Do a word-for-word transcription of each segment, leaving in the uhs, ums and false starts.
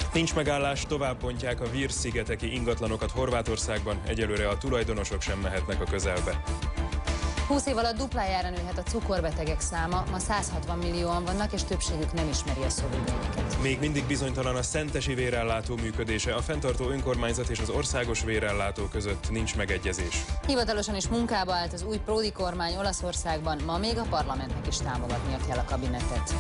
Nincs megállás, tovább bontják a Vir-szigeteki ingatlanokat Horvátországban, egyelőre a tulajdonosok sem mehetnek a közelbe. húsz év alatt duplájára nőhet a cukorbetegek száma, ma száz hatvan millióan vannak, és többségük nem ismeri a szövődményeket. Még mindig bizonytalan a szentesi vérellátó működése, a fenntartó önkormányzat és az országos vérellátó között nincs megegyezés. Hivatalosan is munkába állt az új Prodi kormány Olaszországban, ma még a parlamentnek is támogatnia kell a kabinetet.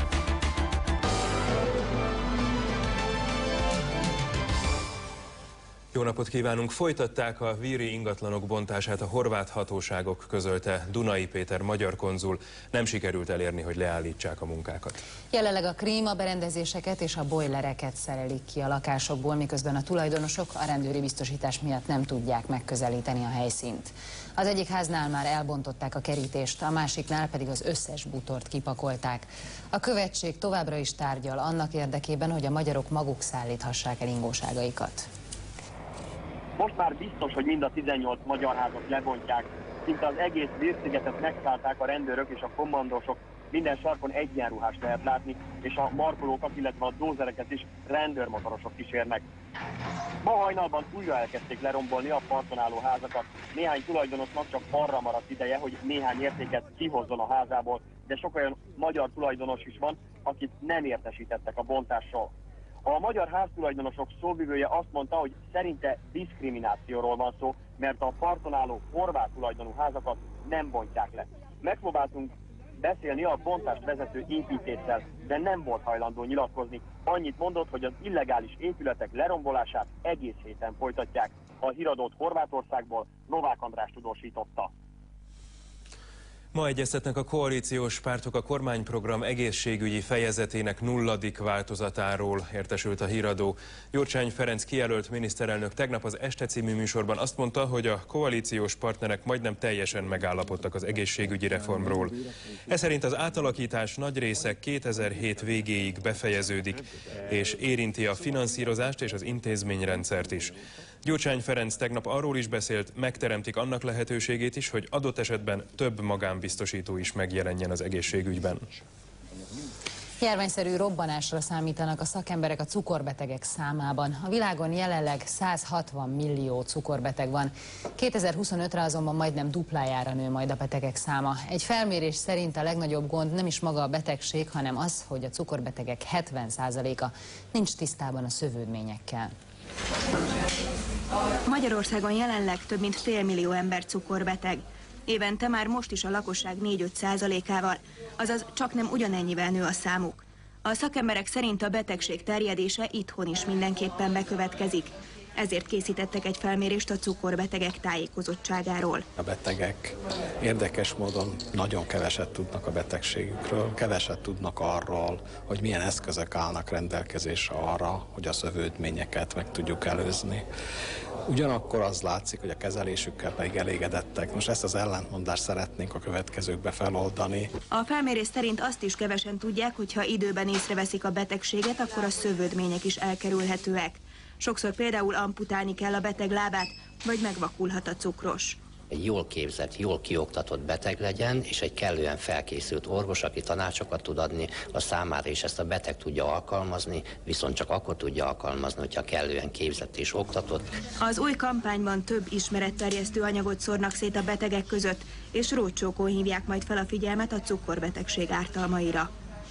Jó napot kívánunk! Folytatták a víri ingatlanok bontását a horvát hatóságok, közölte Dunai Péter magyar konzul. Nem sikerült elérni, hogy leállítsák a munkákat. Jelenleg a krém, a berendezéseket és a bojlereket szerelik ki a lakásokból, miközben a tulajdonosok a rendőri biztosítás miatt nem tudják megközelíteni a helyszínt. Az egyik háznál már elbontották a kerítést, a másiknál pedig az összes bútort kipakolták. A követség továbbra is tárgyal annak érdekében, hogy a magyarok maguk szállíthassák el ingóságaikat. Most már biztos, hogy mind a tizennyolc magyar házat lebontják. Szinte az egész Vir-szigetet megszállták a rendőrök és a kommandósok. Minden sarkon egyenruhást lehet látni, és a markolókat, illetve a dózereket is rendőrmotorosok kísérnek. Ma hajnalban újra elkezdték lerombolni a parton álló házakat. Néhány tulajdonosnak csak arra maradt ideje, hogy néhány értéket kihozzon a házából, de sok olyan magyar tulajdonos is van, akit nem értesítettek a bontásról. A magyar háztulajdonosok szóvivője azt mondta, hogy szerinte diszkriminációról van szó, mert a parton álló horvát tulajdonú házakat nem bontják le. Megpróbáltunk beszélni a bontást vezető építéssel, de nem volt hajlandó nyilatkozni. Annyit mondott, hogy az illegális épületek lerombolását egész héten folytatják. A híradót Horvátországból Novák András tudósította. Ma egyeztetnek a koalíciós pártok a kormányprogram egészségügyi fejezetének nulladik változatáról, értesült a híradó. Gyurcsány Ferenc kijelölt miniszterelnök tegnap az Este című műsorban azt mondta, hogy a koalíciós partnerek majdnem teljesen megállapodtak az egészségügyi reformról. Ez szerint az átalakítás nagy része kétezer-hét végéig befejeződik, és érinti a finanszírozást és az intézményrendszert is. Gyurcsány Ferenc tegnap arról is beszélt, megteremtik annak lehetőségét is, hogy adott esetben több magánbiztosító is megjelenjen az egészségügyben. Járványszerű robbanásra számítanak a szakemberek a cukorbetegek számában. A világon jelenleg száz hatvan millió cukorbeteg van. kétezer-huszonötre azonban majdnem duplájára nő majd a betegek száma. Egy felmérés szerint a legnagyobb gond nem is maga a betegség, hanem az, hogy a cukorbetegek hetven százaléka nincs tisztában a szövődményekkel. Magyarországon jelenleg több mint félmillió ember cukorbeteg. Évente már most is a lakosság négy-öt százalékával, azaz csaknem ugyanennyivel nő a számuk. A szakemberek szerint a betegség terjedése itthon is mindenképpen bekövetkezik. Ezért készítettek egy felmérést a cukorbetegek tájékozottságáról. A betegek érdekes módon nagyon keveset tudnak a betegségükről, keveset tudnak arról, hogy milyen eszközök állnak rendelkezésre arra, hogy a szövődményeket meg tudjuk előzni. Ugyanakkor az látszik, hogy a kezelésükkel pedig elégedettek. Most ezt az ellentmondást szeretnénk a következőkbe feloldani. A felmérés szerint azt is kevesen tudják, hogy ha időben észreveszik a betegséget, akkor a szövődmények is elkerülhetőek. Sokszor például amputálni kell a beteg lábát, vagy megvakulhat a cukros. Egy jól képzett, jól kioktatott beteg legyen, és egy kellően felkészült orvos, aki tanácsokat tud adni a számára, és ezt a beteg tudja alkalmazni, viszont csak akkor tudja alkalmazni, hogyha kellően képzett és oktatott. Az új kampányban több ismeretterjesztő anyagot szórnak szét a betegek között, és rócsókon hívják majd fel a figyelmet a cukorbetegség ártalmaira.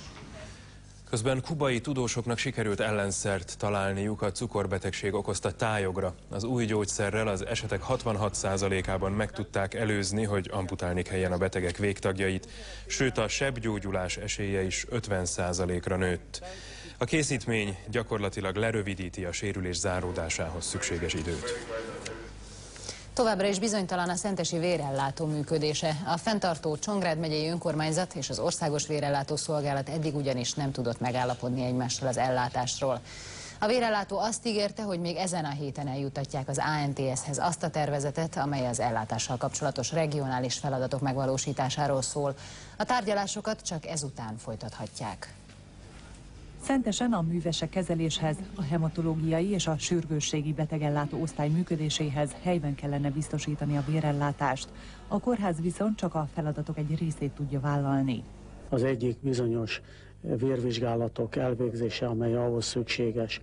Közben kubai tudósoknak sikerült ellenszert találniuk a cukorbetegség okozta tájogra. Az új gyógyszerrel az esetek hatvanhat százalékában meg tudták előzni, hogy amputálni kelljen a betegek végtagjait, sőt a sebgyógyulás esélye is ötven százalékra nőtt. A készítmény gyakorlatilag lerövidíti a sérülés záródásához szükséges időt. Továbbra is bizonytalan a szentesi vérellátó működése. A fenntartó Csongrád megyei önkormányzat és az országos vérellátó szolgálat eddig ugyanis nem tudott megállapodni egymással az ellátásról. A vérellátó azt ígérte, hogy még ezen a héten eljutatják az á en té es-hez azt a tervezetet, amely az ellátással kapcsolatos regionális feladatok megvalósításáról szól. A tárgyalásokat csak ezután folytathatják. Szentesen a művese kezeléshez, a hematológiai és a sürgősségi betegellátó osztály működéséhez helyben kellene biztosítani a vérellátást. A kórház viszont csak a feladatok egy részét tudja vállalni. Az egyik bizonyos vérvizsgálatok elvégzése, amely ahhoz szükséges,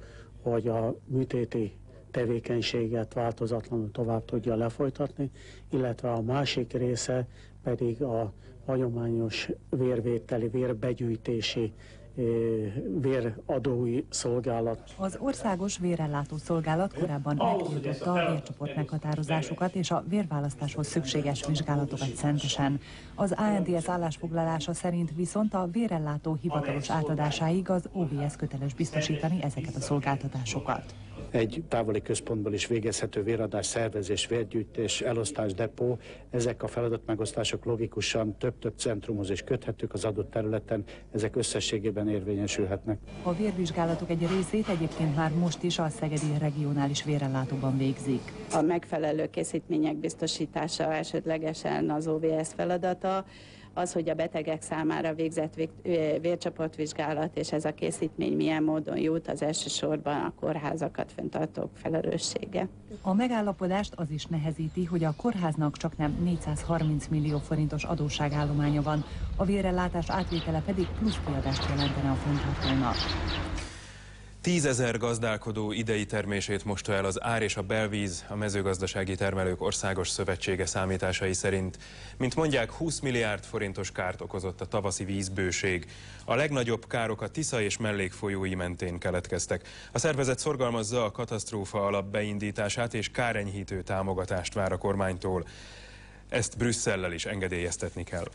hogy a műtéti tevékenységet változatlanul tovább tudja lefolytatni, illetve a másik része pedig a hagyományos vérvételi, vérbegyűjtési, véradói szolgálat. Az Országos Vérellátó Szolgálat korábban megtiltotta a vércsoport meghatározásukat és a vérválasztáshoz szükséges vizsgálatokat Szentesen. Az á en té es állásfoglalása szerint viszont a vérellátó hivatalos átadásáig az o vé es köteles biztosítani ezeket a szolgáltatásokat. Egy távoli központból is végezhető véradás, szervezés, vérgyűjtés, elosztás, depó. Ezek a feladatmegosztások logikusan több-több centrumhoz is köthetők az adott területen, ezek összességében érvényesülhetnek. A vérvizsgálatok egy részét egyébként már most is a Szegedi Regionális Vérellátóban végzik. A megfelelő készítmények biztosítása elsődlegesen az o vé es feladata. Az, hogy a betegek számára végzett vércsoportvizsgálat és ez a készítmény milyen módon jut, az elsősorban a kórházakat fenntartók felelőssége. A megállapodást az is nehezíti, hogy a kórháznak csaknem négyszázharminc millió forintos adósságállománya van, a vérellátás átvétele pedig plusz kiadást jelentene a fenntartónak. Tízezer gazdálkodó idei termését mosta el az Ár és a Belvíz, a Mezőgazdasági Termelők Országos Szövetsége számításai szerint. Mint mondják, húsz milliárd forintos kárt okozott a tavaszi vízbőség. A legnagyobb károk a Tisza és mellékfolyói mentén keletkeztek. A szervezet szorgalmazza a katasztrófa alap beindítását és kárenyhítő támogatást vár a kormánytól. Ezt Brüsszellel is engedélyeztetni kell.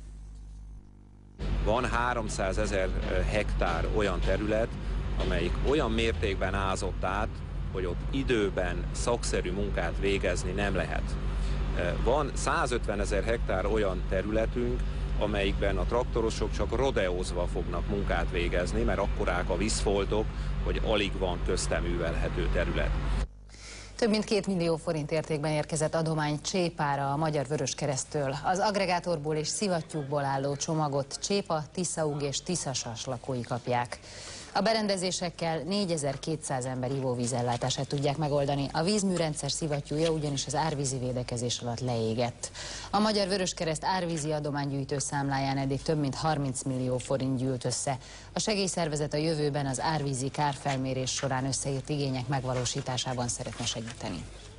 Van háromszázezer hektár olyan terület, amelyik olyan mértékben ázott át, hogy ott időben szakszerű munkát végezni nem lehet. Van százötvenezer hektár olyan területünk, amelyikben a traktorosok csak rodeózva fognak munkát végezni, mert akkorák a vízfoltok, hogy alig van közte művelhető terület. Több mint két millió forint értékben érkezett adomány Csépára a Magyar Vöröskereszttől. Az agregátorból és szivattyúkból álló csomagot Csépa, Tiszaúg és Tiszasas lakói kapják. A berendezésekkel négyezer-kétszáz ember ivóvízellátását tudják megoldani. A vízműrendszer szivattyúja ugyanis az árvízi védekezés alatt leégett. A Magyar Vöröskereszt árvízi adománygyűjtő számláján eddig több mint harminc millió forint gyűlt össze. A segélyszervezet a jövőben az árvízi kárfelmérés során összeírt igények megvalósításában szeretne segíteni.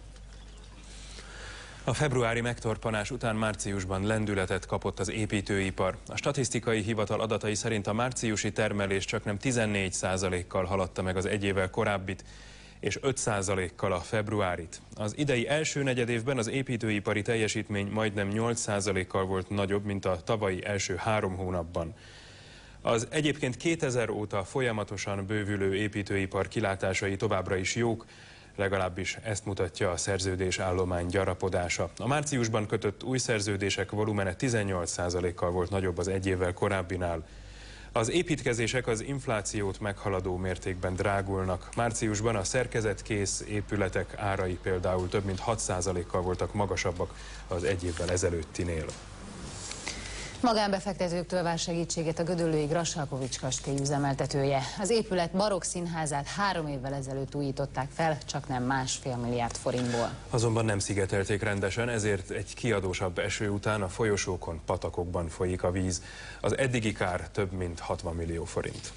A februári megtorpanás után márciusban lendületet kapott az építőipar. A statisztikai hivatal adatai szerint a márciusi termelés csaknem tizennégy százalékkal haladta meg az egy évvel korábbit, és öt százalékkal a februárit. Az idei első negyedévben az építőipari teljesítmény majdnem nyolc százalékkal volt nagyobb, mint a tavalyi első három hónapban. Az egyébként kétezer óta folyamatosan bővülő építőipar kilátásai továbbra is jók, legalábbis ezt mutatja a szerződésállomány gyarapodása. A márciusban kötött új szerződések volumene tizennyolc százalékkal volt nagyobb az egy évvel korábbinál. Az építkezések az inflációt meghaladó mértékben drágulnak. Márciusban a szerkezetkész épületek árai például több mint hat százalékkal voltak magasabbak az egy évvel ezelőttinél. Magánbefektetőktől vár segítséget a gödöllői Grassalkovich kastély üzemeltetője. Az épület barokk színházát három évvel ezelőtt újították fel, csak nem másfél milliárd forintból. Azonban nem szigetelték rendesen, ezért egy kiadósabb eső után a folyosókon, patakokban folyik a víz. Az eddigi kár több mint hatvan millió forint.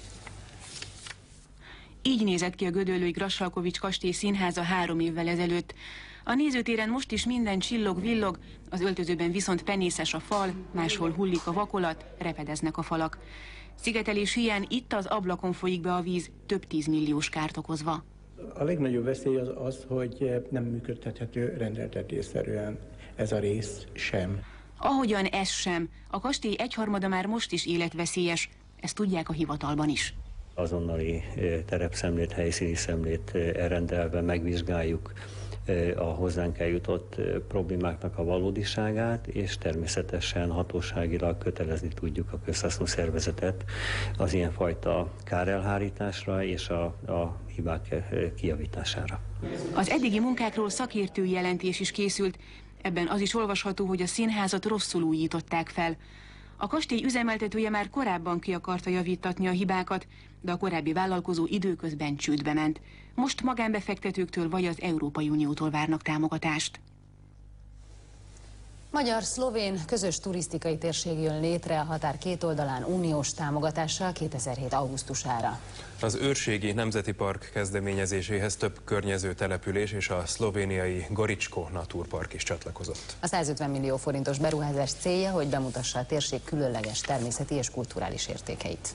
Így nézett ki a gödöllői Grassalkovich kastély színháza három évvel ezelőtt. A nézőtéren most is minden csillog-villog, az öltözőben viszont penészes a fal, máshol hullik a vakolat, repedeznek a falak. Szigetelés hiány itt az ablakon folyik be a víz, több tízmilliós kárt okozva. A legnagyobb veszély az az, hogy nem működtethető rendeltetésszerűen ez a rész sem. Ahogyan ez sem. A kastély egyharmada már most is életveszélyes, ezt tudják a hivatalban is. Azonnali terepszemlét, helyszíni szemlét elrendelve megvizsgáljuk a hozzánk eljutott problémáknak a valódiságát, és természetesen hatóságilag kötelezni tudjuk a közhasznú szervezetet az ilyenfajta kárelhárításra és a, a hibák kijavítására. Az eddigi munkákról szakértői jelentés is készült, ebben az is olvasható, hogy a színházat rosszul újították fel. A kastély üzemeltetője már korábban ki akarta javítatni a hibákat, de a korábbi vállalkozó időközben csődbe ment. Most magánbefektetőktől vagy az Európai Uniótól várnak támogatást. Magyar-szlovén közös turisztikai térség jön létre a határ két oldalán uniós támogatással kétezer-hét augusztusára. Az Őrségi Nemzeti Park kezdeményezéséhez több környező település és a szlovéniai Goricsko Naturpark is csatlakozott. A százötven millió forintos beruházás célja, hogy bemutassa a térség különleges természeti és kulturális értékeit.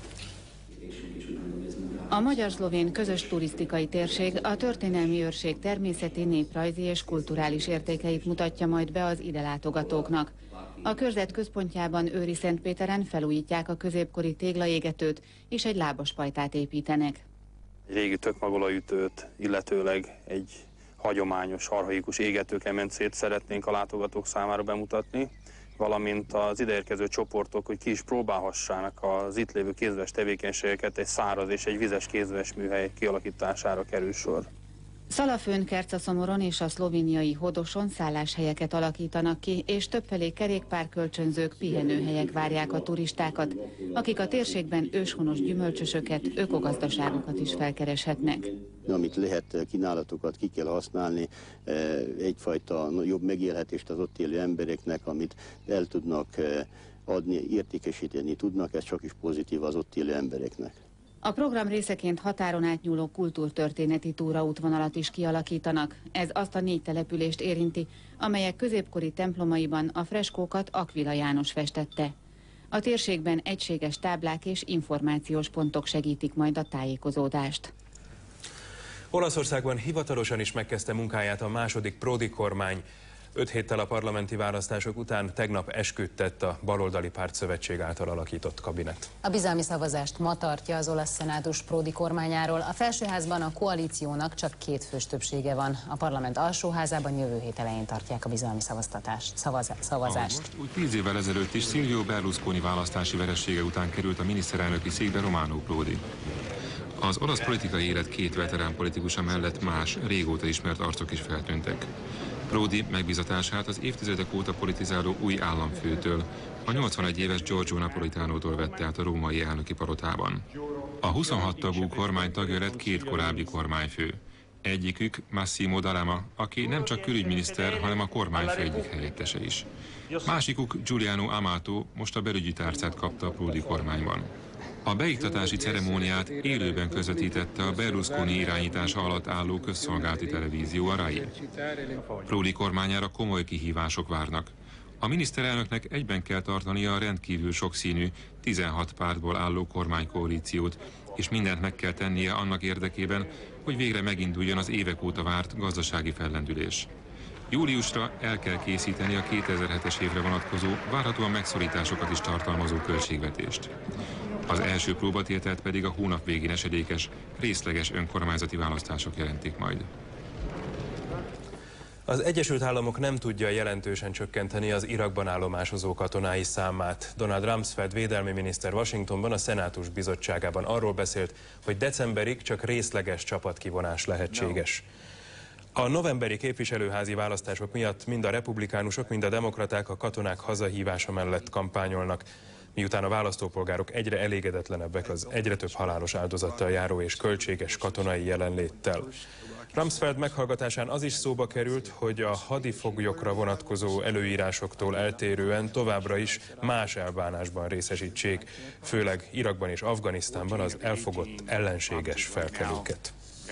A magyar-szlovén közös turisztikai térség a történelmi őrség természeti, néprajzi és kulturális értékeit mutatja majd be az ide látogatóknak. A körzet központjában Őriszentpéteren felújítják a középkori téglaégetőt és egy lábaspajtát építenek. Egy régi tökmagolajütőt, illetőleg egy hagyományos, archaikus égetőkemencét szeretnénk a látogatók számára bemutatni, valamint az ideérkező csoportok, hogy ki is próbálhassának az itt lévő kézműves tevékenységeket, egy száraz és egy vizes kézműves műhely kialakítására kerül sor. Szalafőn, Kercaszomoron és a szlovéniai Hodoson szálláshelyeket alakítanak ki, és többfelé kerékpárkölcsönzők, pihenőhelyek várják a turistákat, akik a térségben őshonos gyümölcsösöket, ökogazdaságokat is felkereshetnek. Amit lehet, kínálatokat ki kell használni, egyfajta jobb megélhetést az ott élő embereknek, amit el tudnak adni, értékesíteni tudnak, ez csak is pozitív az ott élő embereknek. A program részeként határon átnyúló kultúrtörténeti túraútvonalat is kialakítanak. Ez azt a négy települést érinti, amelyek középkori templomaiban a freskókat Aquila János festette. A térségben egységes táblák és információs pontok segítik majd a tájékozódást. Olaszországban hivatalosan is megkezdte munkáját a második Prodi kormány. Öt héttel a parlamenti választások után tegnap esküt tett a baloldali pártszövetség által alakított kabinet. A bizalmi szavazást ma tartja az olasz szenátus Prodi kormányáról. A felsőházban a koalíciónak csak két fős többsége van. A parlament alsóházában jövő hét elején tartják a bizalmi szavaztatást, szavaz, szavazást. Most, úgy tíz évvel ezelőtt is Silvio Berlusconi választási veresége után került a miniszterelnöki székbe Romano Prodi. Az olasz politikai élet két veterán politikusa mellett más, régóta ismert arcok is feltűntek. Prodi megbízatását az évtizedek óta politizáló új államfőtől, a nyolcvanegy éves Giorgio Napolitánótól vette át a római elnöki palotában. A huszonhat tagú kormány tagja lett két korábbi kormányfő. Egyikük Massimo D'Alema, aki nem csak külügyminiszter, hanem a kormányfő egyik helyettese is. Másikuk Giuliano Amato most a belügyi tárcát kapta a Prodi kormányban. A beiktatási ceremóniát élőben közvetítette a Berlusconi irányítása alatt álló közszolgálati televízió, a Rai. Prodi kormányára komoly kihívások várnak. A miniszterelnöknek egyben kell tartania a rendkívül sokszínű, tizenhat pártból álló kormánykoalíciót, és mindent meg kell tennie annak érdekében, hogy végre meginduljon az évek óta várt gazdasági fellendülés. Júliusra el kell készíteni a kétezer-hetes évre vonatkozó, várhatóan megszorításokat is tartalmazó költségvetést. Az első próbatételt pedig a hónap végén esedékes, részleges önkormányzati választások jelentik majd. Az Egyesült Államok nem tudja jelentősen csökkenteni az Irakban állomásozó katonái számát. Donald Rumsfeld védelmi miniszter Washingtonban a Szenátus bizottságában arról beszélt, hogy decemberig csak részleges csapatkivonás lehetséges. A novemberi képviselőházi választások miatt mind a republikánusok, mind a demokraták a katonák hazahívása mellett kampányolnak, miután a választópolgárok egyre elégedetlenebbek az egyre több halálos áldozattal járó és költséges katonai jelenléttel. Rumsfeld meghallgatásán az is szóba került, hogy a hadifoglyokra vonatkozó előírásoktól eltérően továbbra is más elbánásban részesítsék, főleg Irakban és Afganisztánban az elfogott ellenséges felkelőket.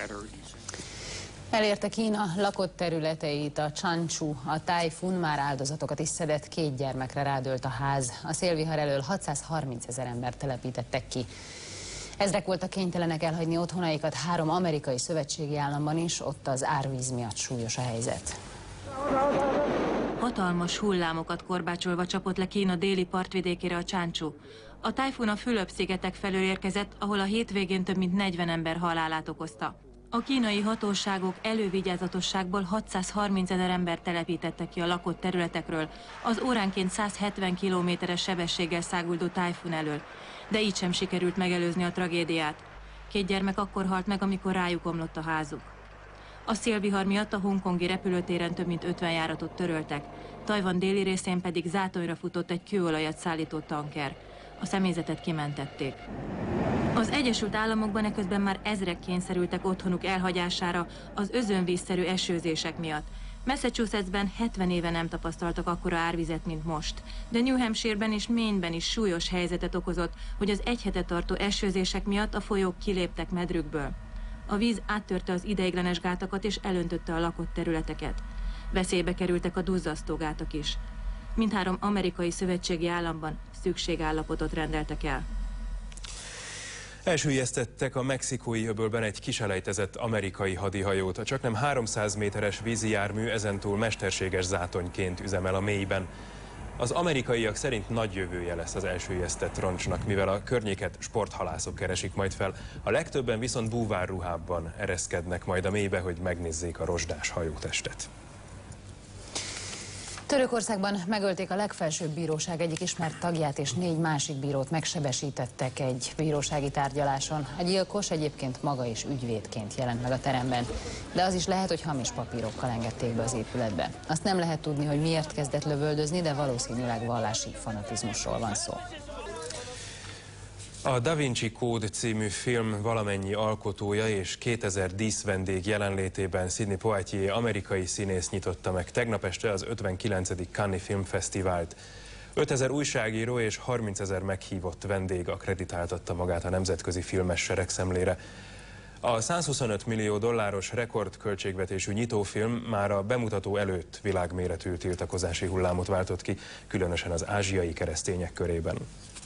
Elérte Kína lakott területeit a Csancsú, a tájfun már áldozatokat is szedett, két gyermekre rádőlt a ház. A szélvihar elől hatszázharminc ezer embert telepítettek ki. Ezrek voltak kénytelenek elhagyni otthonaikat három amerikai szövetségi államban is, ott az árvíz miatt súlyos a helyzet. Hatalmas hullámokat korbácsolva csapott le Kína déli partvidékére a Csancsú. A tájfun a Fülöp-szigetek felől érkezett, ahol a hétvégén több mint negyven ember halálát okozta. A kínai hatóságok elővigyázatosságból hatszázharminc ezer embert telepítettek ki a lakott területekről, az óránként száz hetven kilométeres sebességgel száguldó tájfun elől, de így sem sikerült megelőzni a tragédiát. Két gyermek akkor halt meg, amikor rájuk omlott a házuk. A szélvihar miatt a hongkongi repülőtéren több mint ötven járatot töröltek, Tajvan déli részén pedig zátonyra futott egy kőolajat szállító tanker. A személyzetet kimentették. Az Egyesült Államokban eközben már ezrek kényszerültek otthonuk elhagyására az özönvízszerű esőzések miatt. Massachusettsben hetven éve nem tapasztaltak akkora árvizet, mint most, de New Hampshire-ben és Maine-ben is súlyos helyzetet okozott, hogy az egy hete tartó esőzések miatt a folyók kiléptek medrükből. A víz áttörte az ideiglenes gátakat és elöntötte a lakott területeket. Veszélybe kerültek a duzzasztó gátak is. Mindhárom amerikai szövetségi államban szükségállapotot rendeltek el. Elsüllyesztettek a mexikói öbölben egy kiselejtezett amerikai hadihajót. A csaknem háromszáz méteres vízi jármű ezentúl mesterséges zátonyként üzemel a mélyben. Az amerikaiak szerint nagy jövője lesz az elsüllyesztett roncsnak, mivel a környéket sporthalászok keresik majd fel. A legtöbben viszont búvárruhában ereszkednek majd a mélybe, hogy megnézzék a rozsdás hajótestet. Törökországban megölték a legfelsőbb bíróság egyik ismert tagját, és négy másik bírót megsebesítettek egy bírósági tárgyaláson. A gyilkos egyébként maga is ügyvédként jelent meg a teremben, de az is lehet, hogy hamis papírokkal engedték be az épületbe. Azt nem lehet tudni, hogy miért kezdett lövöldözni, de valószínűleg vallási fanatizmusról van szó. A Da Vinci Kód című film valamennyi alkotója és kétezer díszvendég jelenlétében Sidney Poitier amerikai színész nyitotta meg tegnap este az ötvenkilencedik Cannes Filmfesztivált. ötezer újságíró és harmincezer meghívott vendég akreditáltatta magát a nemzetközi filmes seregszemlére. A százhuszonöt millió dolláros rekordköltségvetésű nyitófilm már a bemutató előtt világméretű tiltakozási hullámot váltott ki, különösen az ázsiai keresztények körében.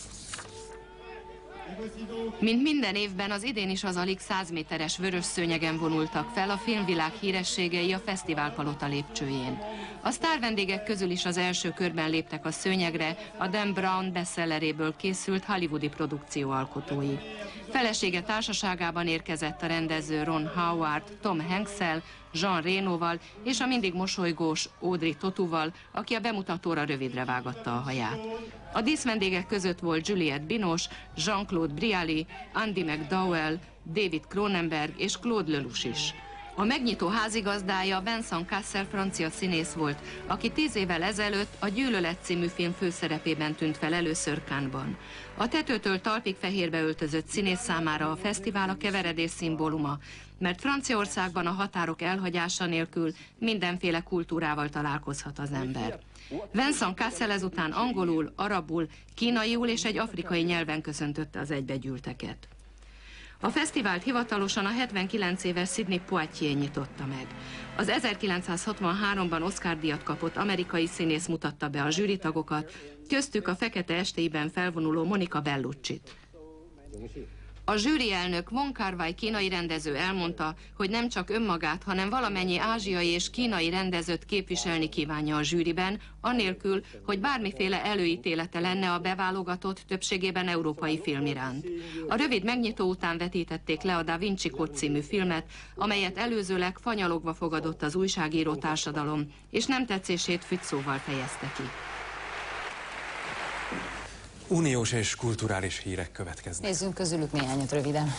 Mint minden évben, az idén is az alig száz méteres vörös szőnyegen vonultak fel a filmvilág hírességei a fesztiválpalota lépcsőjén. A sztárvendégek közül is az első körben léptek a szőnyegre a Dan Brown bestselleréből készült hollywoodi produkció alkotói. Felesége társaságában érkezett a rendező Ron Howard, Tom Hanks-el, Jean Renoval és a mindig mosolygós Audrey Tautou-val, aki a bemutatóra rövidre vágatta a haját. A díszvendégek között volt Juliette Binoche, Jean-Claude Brialy, Andy McDowell, David Cronenberg és Claude Lelouch is. A megnyitó házigazdája Vincent Cassel francia színész volt, aki tíz évvel ezelőtt a Gyűlölet című film főszerepében tűnt fel először Cannes-ban. A tetőtől talpig fehérbe öltözött színész számára a fesztivál a keveredés szimbóluma, mert Franciaországban a határok elhagyása nélkül mindenféle kultúrával találkozhat az ember. Vincent Cassel ezután angolul, arabul, kínaiul és egy afrikai nyelven köszöntötte az egybegyűlteket. A fesztivált hivatalosan a hetvenkilenc éves Sidney Poitier nyitotta meg. Az ezerkilencszázhatvanháromban Oscar-díjat kapott amerikai színész mutatta be a zsűritagokat, köztük a Fekete estéiben felvonuló Monica Bellucci-t. A zsűri elnök Wong Kar-wai kínai rendező elmondta, hogy nem csak önmagát, hanem valamennyi ázsiai és kínai rendezőt képviselni kívánja a zsűriben, anélkül, hogy bármiféle előítélete lenne a beválogatott, többségében európai film iránt. A rövid megnyitó után vetítették le a Da Vinci Kód című filmet, amelyet előzőleg fanyalogva fogadott az újságíró társadalom, és nem tetszését fügyszóval fejezte ki. Uniós és kulturális hírek következnek. Nézzünk közülük néhányat röviden.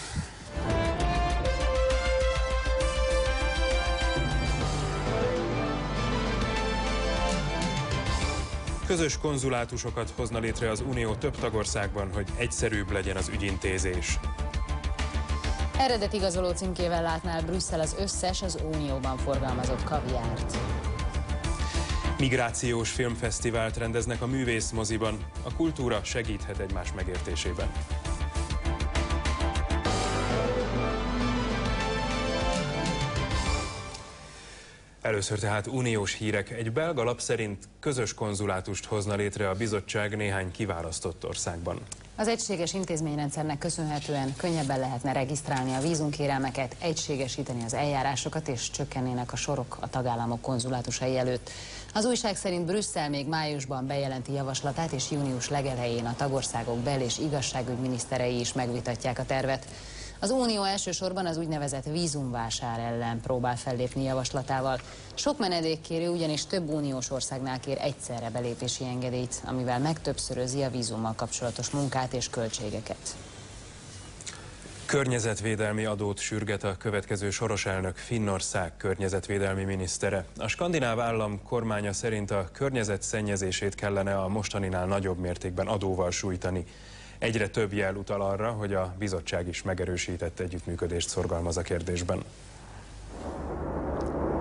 Közös konzulátusokat hozna létre az Unió több tagországban, hogy egyszerűbb legyen az ügyintézés. Eredetigazoló címkével látná el Brüsszel az összes az Unióban forgalmazott kaviárt. Migrációs filmfesztivált rendeznek a művészmoziban. A kultúra segíthet egymás megértésében. Először tehát uniós hírek. Egy belga lap szerint közös konzulátust hozna létre a bizottság néhány kiválasztott országban. Az egységes intézményrendszernek köszönhetően könnyebben lehetne regisztrálni a vízunkérelmeket, egységesíteni az eljárásokat és csökkennének a sorok a tagállamok konzulátusai előtt. Az újság szerint Brüsszel még májusban bejelenti javaslatát, és június legelején a tagországok bel- és igazságügyminiszterei is megvitatják a tervet. Az Unió elsősorban az úgynevezett vízumvásár ellen próbál fellépni javaslatával. Sok menedékkérő ugyanis több uniós országnál kér egyszerre belépési engedélyt, amivel megtöbbszörözi a vízummal kapcsolatos munkát és költségeket. Környezetvédelmi adót sürget a következő soros elnök, Finnország környezetvédelmi minisztere. A skandináv állam kormánya szerint a környezet szennyezését kellene a mostaninál nagyobb mértékben adóval sújtani. Egyre több jel utal arra, hogy a bizottság is megerősített együttműködést szorgalmaz a kérdésben.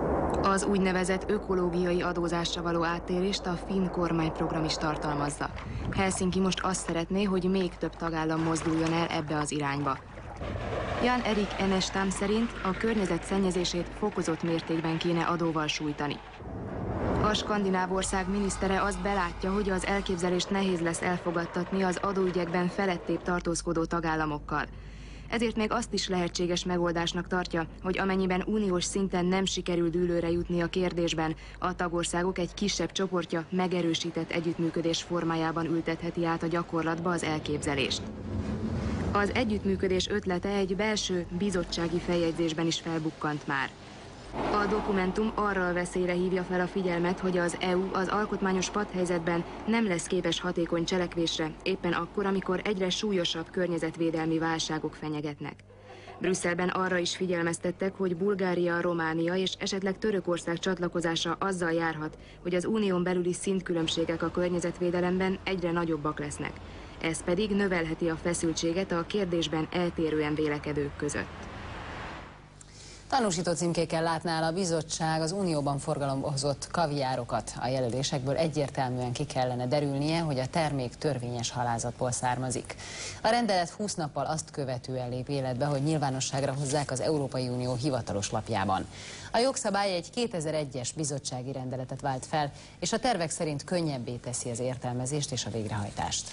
Az úgynevezett ökológiai adózásra való áttérést a finn kormányprogram is tartalmazza. Helsinki most azt szeretné, hogy még több tagállam mozduljon el ebbe az irányba. Jan Erik Enestam szerint a környezet szennyezését fokozott mértékben kéne adóval sújtani. A skandináv ország minisztere azt belátja, hogy az elképzelést nehéz lesz elfogadtatni az adóügyekben felettébb tartózkodó tagállamokkal. Ezért még azt is lehetséges megoldásnak tartja, hogy amennyiben uniós szinten nem sikerül dűlőre jutni a kérdésben, a tagországok egy kisebb csoportja megerősített együttműködés formájában ültetheti át a gyakorlatba az elképzelést. Az együttműködés ötlete egy belső bizottsági feljegyzésben is felbukkant már. A dokumentum arra a veszélyre hívja fel a figyelmet, hogy az é u az alkotmányos patthelyzetben nem lesz képes hatékony cselekvésre, éppen akkor, amikor egyre súlyosabb környezetvédelmi válságok fenyegetnek. Brüsszelben arra is figyelmeztettek, hogy Bulgária, Románia és esetleg Törökország csatlakozása azzal járhat, hogy az unión belüli szintkülönbségek a környezetvédelemben egyre nagyobbak lesznek. Ez pedig növelheti a feszültséget a kérdésben eltérően vélekedők között. Tanúsító címkékkel látná el a bizottság az unióban forgalomba hozott kaviárokat. A jelölésekből egyértelműen ki kellene derülnie, hogy a termék törvényes halázatból származik. A rendelet húsz nappal azt követően lép életbe, hogy nyilvánosságra hozzák az Európai Unió hivatalos lapjában. A jogszabály egy kétezer-egyes bizottsági rendeletet vált fel, és a tervek szerint könnyebbé teszi az értelmezést és a végrehajtást.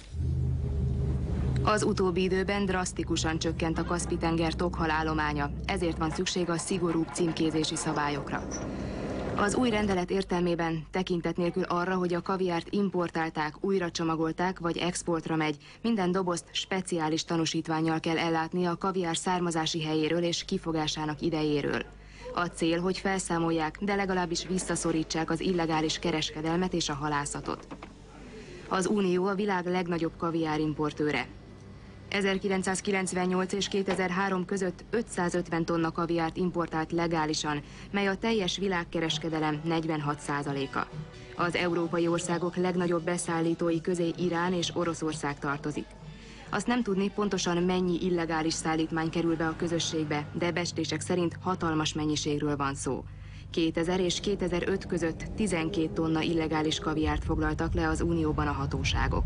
Az utóbbi időben drasztikusan csökkent a Kaszpi-tenger tokhalállománya, ezért van szükség a szigorúbb címkézési szabályokra. Az új rendelet értelmében tekintet nélkül arra, hogy a kaviárt importálták, újra csomagolták vagy exportra megy, minden dobozt speciális tanúsítvánnyal kell ellátni a kaviár származási helyéről és kifogásának idejéről. A cél, hogy felszámolják, de legalábbis visszaszorítsák az illegális kereskedelmet és a halászatot. Az Unió a világ legnagyobb kaviárimportőre. ezerkilencszázkilencvennyolc és kétezer-három között ötszázötven tonna kaviárt importált legálisan, mely a teljes világkereskedelem negyvenhat százaléka. Az európai országok legnagyobb beszállítói közé Irán és Oroszország tartozik. Azt nem tudni pontosan mennyi illegális szállítmány kerül be a közösségbe, de becslések szerint hatalmas mennyiségről van szó. kétezer és kétezer-öt között tizenkét tonna illegális kaviárt foglaltak le az Unióban a hatóságok.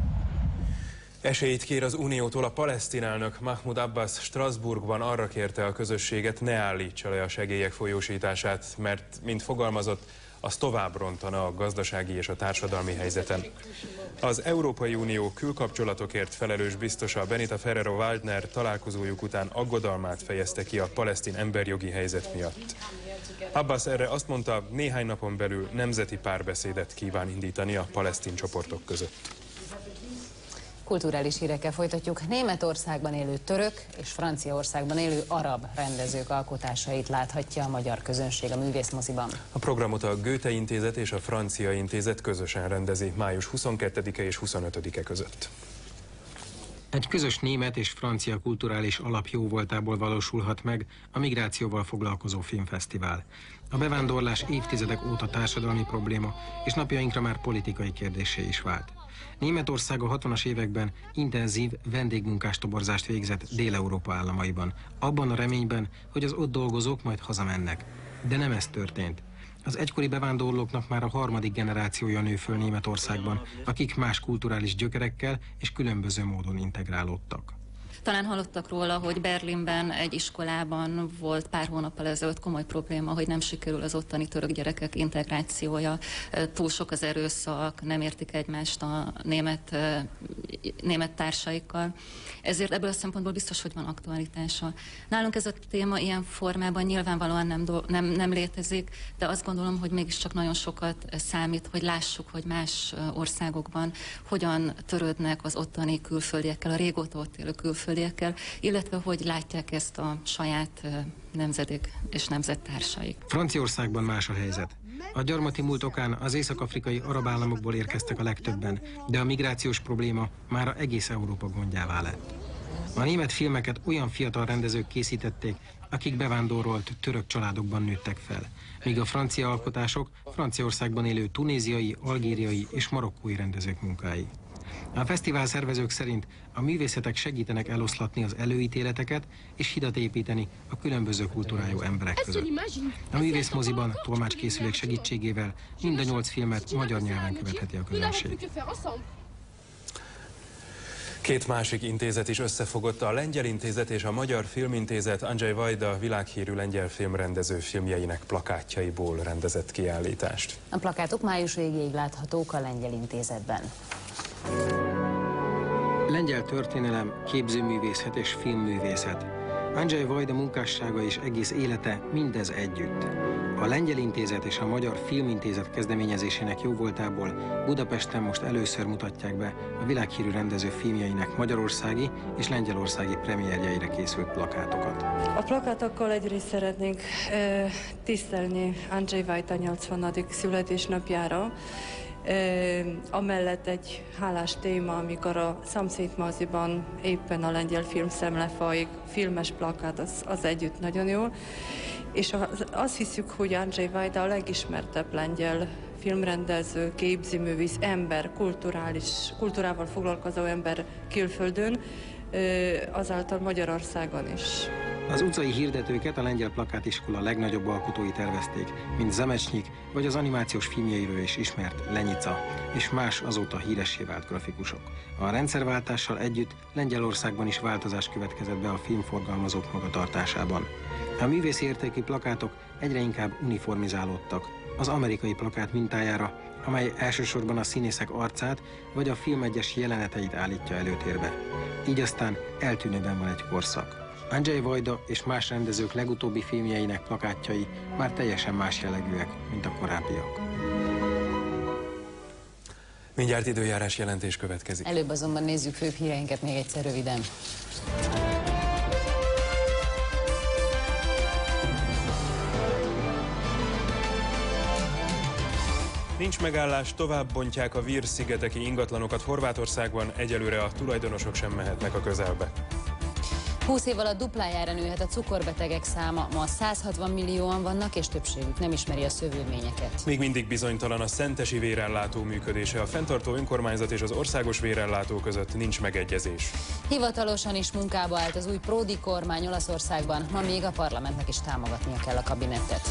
Esélyt kér az Uniótól a palesztin elnök. Mahmoud Abbas Strasbourgban arra kérte a közösséget, ne állítsa le a segélyek folyósítását, mert, mint fogalmazott, az tovább rontana a gazdasági és a társadalmi helyzeten. Az Európai Unió külkapcsolatokért felelős biztosa Benita Ferrero-Waldner találkozójuk után aggodalmát fejezte ki a palesztin emberjogi helyzet miatt. Abbas erre azt mondta, néhány napon belül nemzeti párbeszédet kíván indítani a palesztin csoportok között. Kulturális hírekkel folytatjuk. Németországban élő török és Franciaországban élő arab rendezők alkotásait láthatja a magyar közönség a művészmoziban. A programot a Goethe Intézet és a Francia Intézet közösen rendezi május huszonkettedike és huszonötödike között. Egy közös német és francia kulturális alap jóvoltából valósulhat meg a migrációval foglalkozó filmfesztivál. A bevándorlás évtizedek óta társadalmi probléma, és napjainkra már politikai kérdéssé is vált. Németország a hatvanas években intenzív vendégmunkás-toborzást végzett Dél-Európa államaiban, abban a reményben, hogy az ott dolgozók majd hazamennek. De nem ez történt. Az egykori bevándorlóknak már a harmadik generációja nő föl Németországban, akik más kulturális gyökerekkel és különböző módon integrálódtak. Talán hallottak róla, hogy Berlinben egy iskolában volt pár hónappal ezelőtt komoly probléma, hogy nem sikerül az ottani török gyerekek integrációja, túl sok az erőszak, nem értik egymást a német, német társaikkal. Ezért ebből a szempontból biztos, hogy van aktualitása. Nálunk ez a téma ilyen formában nyilvánvalóan nem, nem, nem létezik, de azt gondolom, hogy mégiscsak nagyon sokat számít, hogy lássuk, hogy más országokban hogyan törődnek az ottani külföldiekkel, a régóta ott élő külföldiekkel, illetve hogy látják ezt a saját nemzedék és nemzettársaik. Franciaországban más a helyzet. A gyarmati múlt okán az észak-afrikai arab államokból érkeztek a legtöbben, de a migrációs probléma már egész Európa gondjává lett. A német filmeket olyan fiatal rendezők készítették, akik bevándorolt török családokban nőttek fel, míg a francia alkotások Franciaországban élő tunéziai, algériai és marokkói rendezők munkái. A fesztivál szervezők szerint a művészetek segítenek eloszlatni az előítéleteket és hidat építeni a különböző kultúrájú emberek között. A művészmoziban tolmácskészülék segítségével mind a nyolc filmet magyar nyelven követheti a közönség. Két másik intézet is összefogott, a Lengyel Intézet és a Magyar Filmintézet Andrzej Wajda világhírű lengyel filmrendező filmjeinek plakátjaiból rendezett kiállítást. A plakátok május végéig láthatók a Lengyel Intézetben. Lengyel történelem, képzőművészet és filmművészet. Andrzej Wajda munkássága és egész élete mindez együtt. A Lengyel Intézet és a Magyar Filmintézet kezdeményezésének jóvoltából Budapesten most először mutatják be a világhírű rendező filmjeinek magyarországi és lengyelországi premierjeire készült plakátokat. A plakátokkal egyrészt szeretnénk e, tisztelni Andrzej Wajda nyolcvanadik születésnapjára. E, amellett egy hálás téma, amikor a Szomszédmoziban éppen a lengyel film szemle folyik, filmes plakát, az, az együtt nagyon jó. És az, azt hiszük, hogy Andrzej Wajda a legismertebb lengyel filmrendező, képzőművész, ember, kulturális, kultúrával foglalkozó ember külföldön, azáltal Magyarországon is. Az utcai hirdetőket a lengyel plakátiskola legnagyobb alkotói tervezték, mint Zemecsnyik vagy az animációs filmjeiről is ismert Lenyica és más azóta híressé vált grafikusok. A rendszerváltással együtt Lengyelországban is változás következett be a filmforgalmazók magatartásában. A művészi értékű plakátok egyre inkább uniformizálódtak, az amerikai plakát mintájára, amely elsősorban a színészek arcát vagy a film egyes jeleneteit állítja előtérbe. Így aztán eltűnőben van egy korszak. Andrzej Wajda és más rendezők legutóbbi filmjeinek plakátjai már teljesen más jellegűek, mint a korábbiak. Mindjárt időjárás jelentés következik. Előbb azonban nézzük főbb híreinket még egyszer röviden. Nincs megállás, tovább bontják a Vir-szigeteki ingatlanokat Horvátországban, egyelőre a tulajdonosok sem mehetnek a közelbe. húsz év alatt duplájára nőhet a cukorbetegek száma, ma száz hatvan millióan vannak, és többségük nem ismeri a szövődményeket. Még mindig bizonytalan a szentesi vérellátó működése, a fenntartó önkormányzat és az országos vérellátó között nincs megegyezés. Hivatalosan is munkába állt az új Prodi kormány Olaszországban, ma még a parlamentnek is támogatnia kell a kabinettet.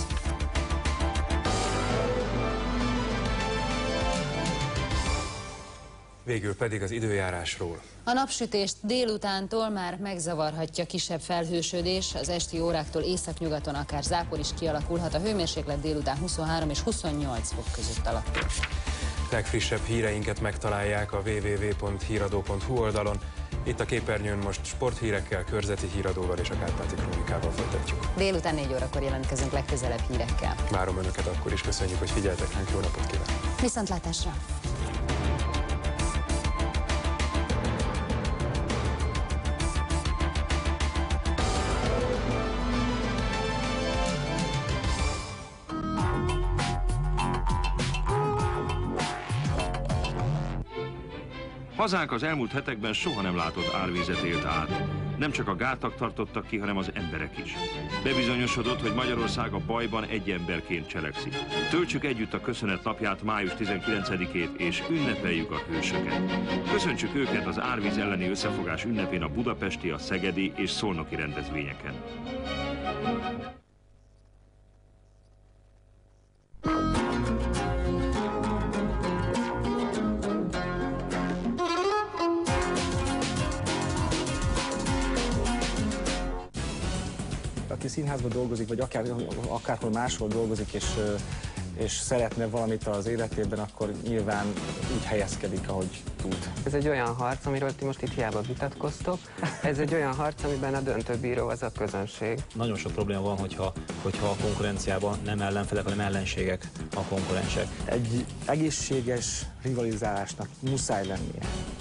Végül pedig az időjárásról. A napsütést délutántól már megzavarhatja kisebb felhősödés, az esti óráktól északnyugaton akár zápor is kialakulhat, a hőmérséklet délután huszonhárom és huszonnyolc fok között alakul. Legfrissebb híreinket megtalálják a double-u double-u double-u pont híradó pont hu oldalon. Itt a képernyőn most sporthírekkel, körzeti híradóval és a Kárpáti Krónikával folytatjuk. Délután négy órakor jelentkezünk legközelebb hírekkel. Várom Önöket akkor is, köszönjük, hogy figyeltek ránk, jó napot kívánok! Viszontlátásra! Hazánk az elmúlt hetekben soha nem látott árvizet élt át. Nem csak a gátak tartottak ki, hanem az emberek is. Bebizonyosodott, hogy Magyarország a bajban egy emberként cselekszik. Töltsük együtt a köszönet napját, május tizenkilencedikét, és ünnepeljük a hősöket. Köszöntsük őket az árvíz elleni összefogás ünnepén a budapesti, a szegedi és szolnoki rendezvényeken. Aki színházban dolgozik, vagy akár, akárhol máshol dolgozik, és, és szeretne valamit az életében, akkor nyilván úgy helyezkedik, ahogy tud. Ez egy olyan harc, amiről ti most itt hiába vitatkoztok. Ez egy olyan harc, amiben a döntőbíró az a közönség. Nagyon sok probléma van, hogyha, hogyha a konkurenciában nem ellenfelek, hanem ellenségek a konkurensek. Egy egészséges rivalizálásnak muszáj lennie.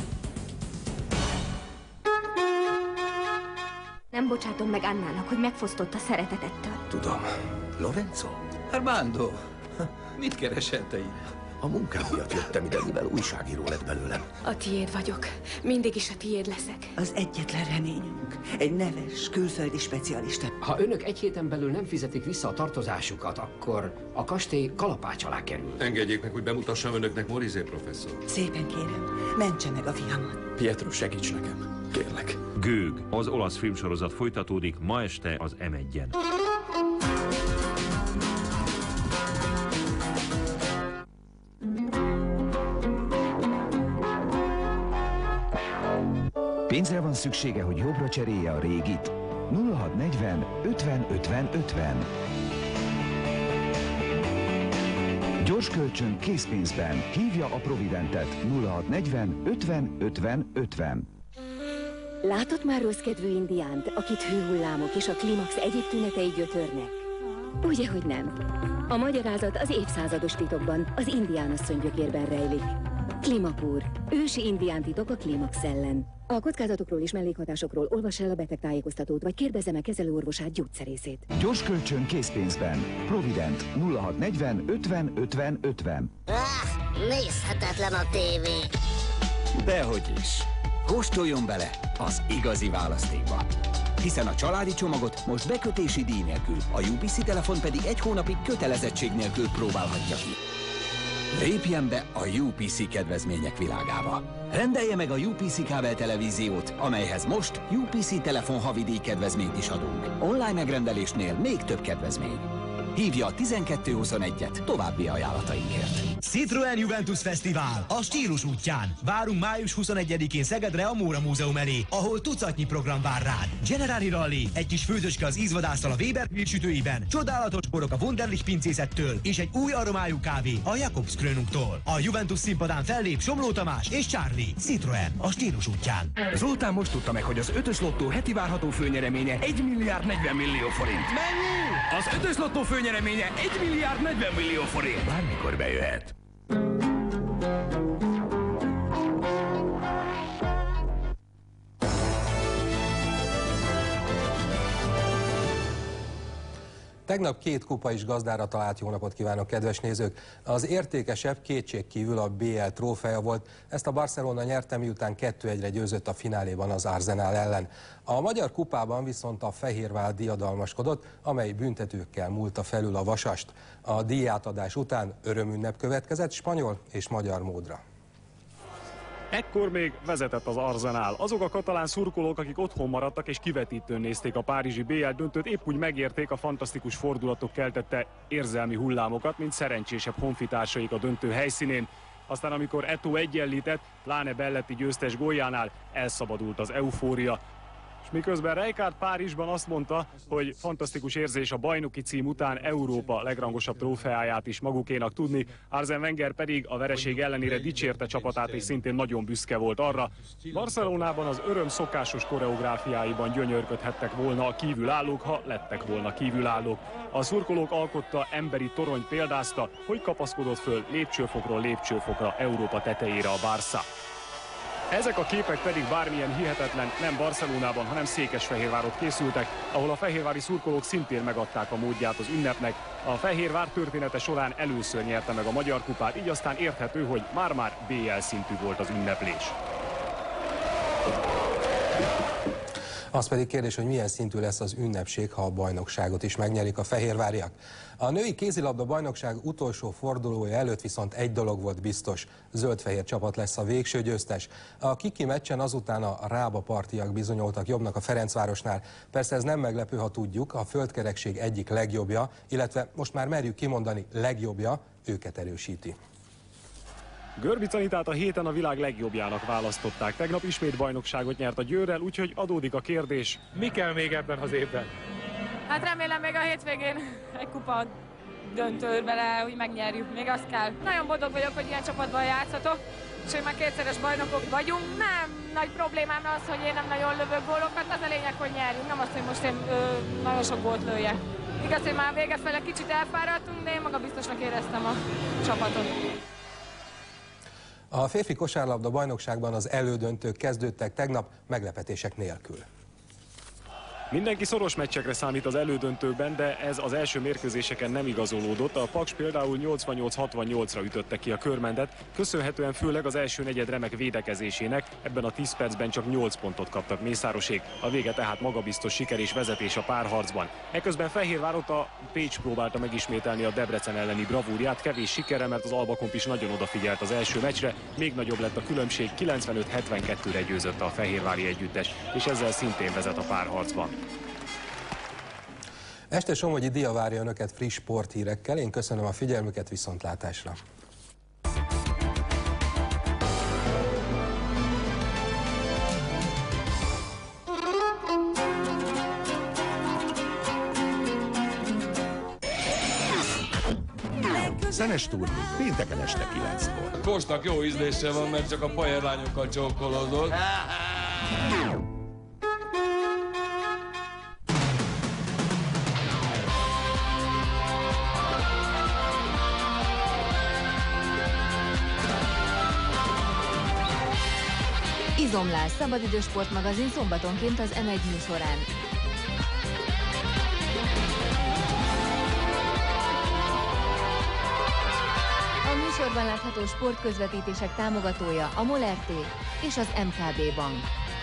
Nem bocsátom meg Annának, hogy megfosztott a szeretetettől. Tudom. Lorenzo? Armando, mit keresel te itt? A munkám miatt jöttem ide, mivel újságíró lett belőlem. A tiéd vagyok. Mindig is a tiéd leszek. Az egyetlen reményünk. Egy neves, külföldi specialista. Ha önök egy héten belül nem fizetik vissza a tartozásukat, akkor a kastély kalapács alá kerül. Engedjék meg, hogy bemutassam önöknek Morizé professzor. Szépen kérem, mentse meg a fiamat. Pietro, segíts nekem, kérlek. Gőg, az olasz filmsorozat folytatódik ma este az em egyen. Pénzre van szüksége, hogy jobbra cserélje a régit? nulla hat negyven ötven ötven ötven. Gyors kölcsön készpénzben. Hívja a Providentet. nulla hat negyven ötven ötven ötven. Látott már rossz kedvű indiánt, akit hőhullámok és a klímax egyéb tünetei gyötörnek? Ugye, hogy nem. A magyarázat az évszázados titokban, az indiánasszony gyökérben rejlik. Klimapúr. Ősi indián titok a klímax ellen. A kockázatokról és mellékhatásokról olvassa el a betegtájékoztatót, vagy kérdezze meg kezelőorvosát, gyógyszerészét. Gyors kölcsön készpénzben. Provident. nulla hat negyven ötven ötven ötven. Ah, nézhetetlen a tévé. Dehogy is. Kóstoljon bele az igazi választékba. Hiszen a családi csomagot most bekötési díj nélkül, a u pé cé telefon pedig egy hónapig kötelezettség nélkül próbálhatja ki. Lépjen be a u pé cé kedvezmények világába. Rendelje meg a u pé cé kábeltelevíziót, amelyhez most u pé cé telefon havidíj kedvezményt is adunk. Online megrendelésnél még több kedvezmény. Hívja a tizenkettő huszonegyet további ajánlatainkért. Citroen Juventus Fesztivál a stílus útján. Várunk május huszonegyedikén Szegedre a Móra Múzeum elé, ahol tucatnyi program vár rád. Generali Rally, egy kis főzőske az ízvadásztal a Weber sütőiben, csodálatos borok a Wunderlich pincészettől, és egy új aromájú kávé a Jakobs Krönungtól. A Juventus színpadán fellép Somló Tamás és Charlie. Citroen a stílus útján. Zoltán most tudta meg, hogy az ötös lottó heti várható főnyereménye egy milliárd negyven millió forint. Mennyi? Az ötös lottó főnyereménye egy milliárd negyven millió forint. Bármikor bejöhet. Tegnap két kupa is gazdára talált. Jó napot kívánok, kedves nézők! Az értékesebb kétségkívül a bé el trófeja volt. Ezt a Barcelona nyerte, miután kettő egyre győzött a fináléban az Arsenal ellen. A magyar kupában viszont a Fehérvár diadalmaskodott, amely büntetőkkel múlta felül a Vasast. A díjátadás után örömünnep következett spanyol és magyar módra. Ekkor még vezetett az Arsenal. Azok a katalán szurkolók, akik otthon maradtak és kivetítőn nézték a párizsi bé el döntőt, épp úgy megérték a fantasztikus fordulatok keltette érzelmi hullámokat, mint szerencsésebb honfitársaik a döntő helyszínén. Aztán amikor Eto'o egyenlített, pláne Belletti győztes góljánál elszabadult az eufória. És miközben Rijkaard Párizsban azt mondta, hogy fantasztikus érzés a bajnoki cím után Európa legrangosabb trófeáját is magukénak tudni, Arsène Wenger pedig a vereség ellenére dicsérte csapatát, és szintén nagyon büszke volt arra. Barcelonában az öröm szokásos koreográfiáiban gyönyörködhettek volna a kívülállók, ha lettek volna kívülállók. A szurkolók alkotta emberi torony példázta, hogy kapaszkodott föl lépcsőfokról lépcsőfokra Európa tetejére a Barça. Ezek a képek pedig bármilyen hihetetlen nem Barcelonában, hanem Székesfehérvárot készültek, ahol a fehérvári szurkolók szintén megadták a módját az ünnepnek. A Fehérvár története során először nyerte meg a Magyar Kupát, így aztán érthető, hogy már-már bé el szintű volt az ünneplés. Az pedig kérdés, hogy milyen szintű lesz az ünnepség, ha a bajnokságot is megnyerik a fehérváriak. A női kézilabda bajnokság utolsó fordulója előtt viszont egy dolog volt biztos: zöld-fehér csapat lesz a végső győztes. A Kiki meccsen azután a Rába partiak bizonyoltak jobbnak a Ferencvárosnál. Persze ez nem meglepő, ha tudjuk, a földkerekség egyik legjobbja, illetve most már merjük kimondani, legjobbja őket erősíti. Görbic Anitát a héten a világ legjobbjának választották. Tegnap ismét bajnokságot nyert a Győrrel, úgyhogy adódik a kérdés: mi kell még ebben az évben? Hát remélem még a hétvégén egy kupa döntőt bele, hogy megnyerjük, még azt kell. Nagyon boldog vagyok, hogy ilyen csapatban játszhatok, és hogy már kétszeres bajnokok vagyunk. Nem nagy problémám az, hogy én nem nagyon lövök gólokat, az a lényeg, hogy nyerjünk, nem azt, hogy most én ö, nagyon sok gólt lőjek. Igaz, hogy már vége fele kicsit elfáradtunk, de én magabiztosnak éreztem a csapatot. A férfi kosárlabda bajnokságban az elődöntők kezdődtek tegnap meglepetések nélkül. Mindenki szoros meccsekre számít az elődöntőben, de ez az első mérkőzéseken nem igazolódott. A Paks például nyolcvannyolc hatvannyolcra ütötte ki a Körmendet, köszönhetően főleg az első negyed remek védekezésének. Ebben a tíz percben csak nyolc pontot kaptak Mészárosék. A vége tehát magabiztos siker és vezetés a párharcban. Eközben Fehérvárot a Pécs próbálta megismételni a Debrecen elleni bravúrját, kevés sikerrel, mert az Albakomp is nagyon odafigyelt az első meccsre. Még nagyobb lett a különbség, kilencvenöt hetvenkettőre győzött a fehérvári együttes, és ezzel szintén vezet a párharcban. Este Somogyi Dia várja önöket friss sporthírekkel. Én köszönöm a figyelmüket, viszontlátásra! Szenes turné, pénteken este kilenckor. Kósnak jó ízlése van, mert csak a pajerlányokkal csókolódott. Izomlás, szabadidős sportmagazin szombatonként az em egy műsorán. A műsorban látható sportközvetítések támogatója a MOL er té és az em ká bé Bank.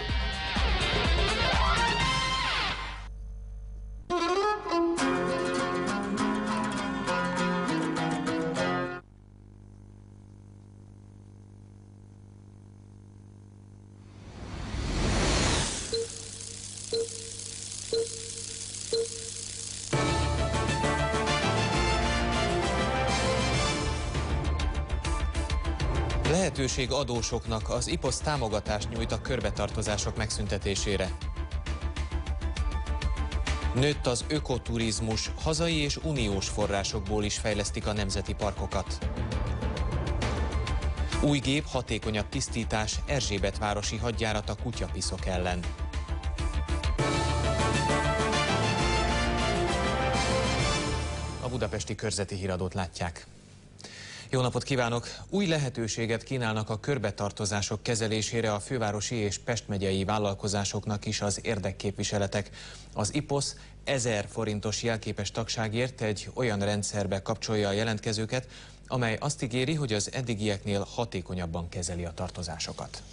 Lehetőség adósoknak, az i pé o esz támogatást nyújt a körbetartozások megszüntetésére. Nőtt az ökoturizmus, hazai és uniós forrásokból is fejlesztik a nemzeti parkokat. Új gép, hatékonyabb tisztítás, Erzsébetvárosi hadjárat a kutyapiszok ellen. A budapesti körzeti híradót látják. Jó napot kívánok! Új lehetőséget kínálnak a körbetartozások kezelésére a fővárosi és Pest megyei vállalkozásoknak is az érdekképviseletek. Az i pé o esz ezer forintos jelképes tagságért egy olyan rendszerbe kapcsolja a jelentkezőket, amely azt ígéri, hogy az eddigieknél hatékonyabban kezeli a tartozásokat.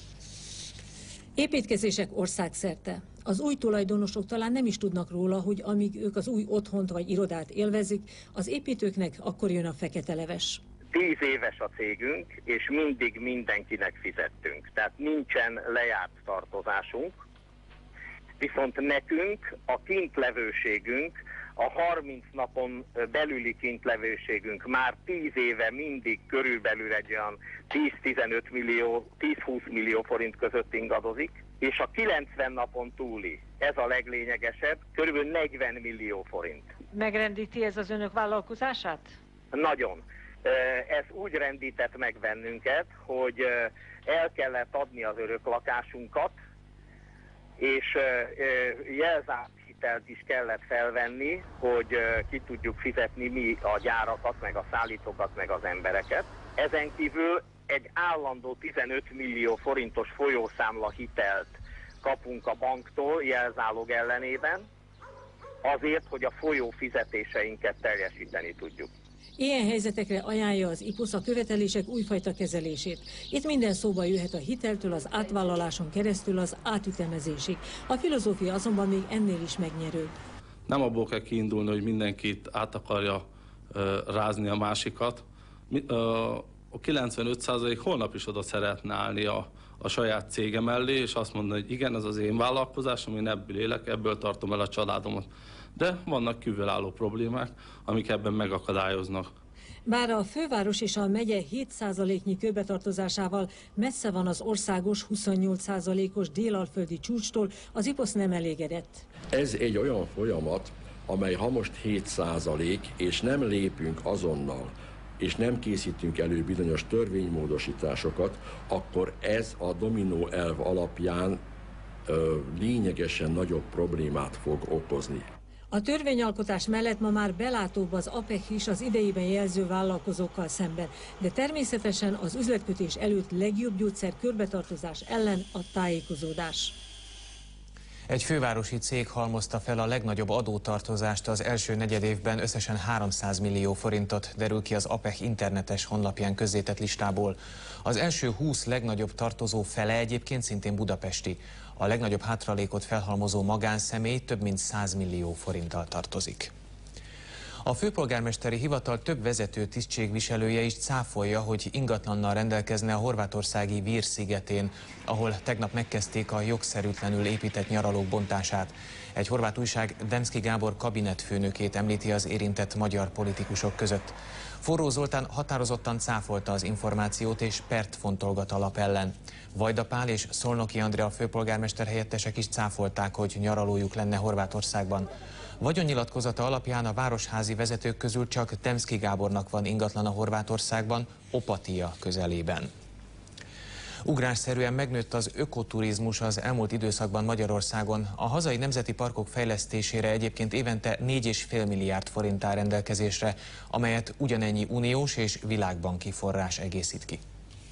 Építkezések országszerte. Az új tulajdonosok talán nem is tudnak róla, hogy amíg ők az új otthont vagy irodát élvezik, az építőknek akkor jön a fekete leves. Tíz éves a cégünk, és mindig mindenkinek fizettünk. Tehát nincsen lejárt tartozásunk, viszont nekünk a kintlevőségünk, a harminc napon belüli kintlevőségünk már tíz éve mindig körülbelül egy olyan tíz-tizenöt millió, tíz-húsz millió forint között ingadozik, és a kilencven napon túli, ez a leglényegesebb, körülbelül negyven millió forint. Megrendíti ez az önök vállalkozását? Nagyon. Ez úgy rendített meg bennünket, hogy el kellett adni az öröklakásunkat, és jelzáshitelt is kellett felvenni, hogy ki tudjuk fizetni mi a gyárakat, meg a szállítókat, meg az embereket. Ezen kívül egy állandó tizenöt millió forintos folyószámla hitelt kapunk a banktól jelzálog ellenében, azért, hogy a folyó fizetéseinket teljesíteni tudjuk. Ilyen helyzetekre ajánlja az i pé o esz a követelések újfajta kezelését. Itt minden szóba jöhet a hiteltől az átvállaláson keresztül az átütemezésig. A filozófia azonban még ennél is megnyerő. Nem abból kell kiindulni, hogy mindenkit át akarja uh, rázni a másikat. Uh, a kilencvenöt százalék holnap is oda szeretne állni a, a saját cége mellé, és azt mondani, hogy igen, ez az én vállalkozásom, én ebből élek, ebből tartom el a családomat. De vannak kívülálló problémák, amik ebben megakadályoznak. Bár a főváros és a megye hét százaléknyi körbetartozásával messze van az országos huszonnyolc százalékos délalföldi csúcstól, az i pé o esz nem elégedett. Ez egy olyan folyamat, amely ha most hét százalék, és nem lépünk azonnal, és nem készítünk elő bizonyos törvénymódosításokat, akkor ez a dominó elv alapján ö, lényegesen nagyobb problémát fog okozni. A törvényalkotás mellett ma már belátóbb az á pé e ká is az idejében jelző vállalkozókkal szemben, de természetesen az üzletkötés előtt legjobb gyógyszer körbetartozás ellen a tájékozódás. Egy fővárosi cég halmozta fel a legnagyobb adótartozást az első negyedévben, összesen háromszáz millió forintot, derül ki az á pé e há internetes honlapján közzétett listából. Az első húsz legnagyobb tartozó fele egyébként szintén budapesti. A legnagyobb hátralékot felhalmozó magánszemély több mint száz millió forinttal tartozik. A főpolgármesteri hivatal több vezető tisztségviselője is cáfolja, hogy ingatlannal rendelkezne a horvátországi Vir szigetén, ahol tegnap megkezdték a jogszerűtlenül épített nyaralók bontását. Egy horvát újság Demszky Gábor kabinetfőnökét említi az érintett magyar politikusok között. Forró Zoltán határozottan cáfolta az információt és pert fontolgat a lap ellen. Vajda Pál és Szolnoki Andrea főpolgármester helyettesek is cáfolták, hogy nyaralójuk lenne Horvátországban. Vagyonnyilatkozata alapján a városházi vezetők közül csak Demszky Gábornak van ingatlana Horvátországban, Opatija közelében. Ugrásszerűen megnőtt az ökoturizmus az elmúlt időszakban Magyarországon. A hazai nemzeti parkok fejlesztésére egyébként évente négy egész öt milliárd forint áll rendelkezésre, amelyet ugyanennyi uniós és világbanki forrás egészít ki.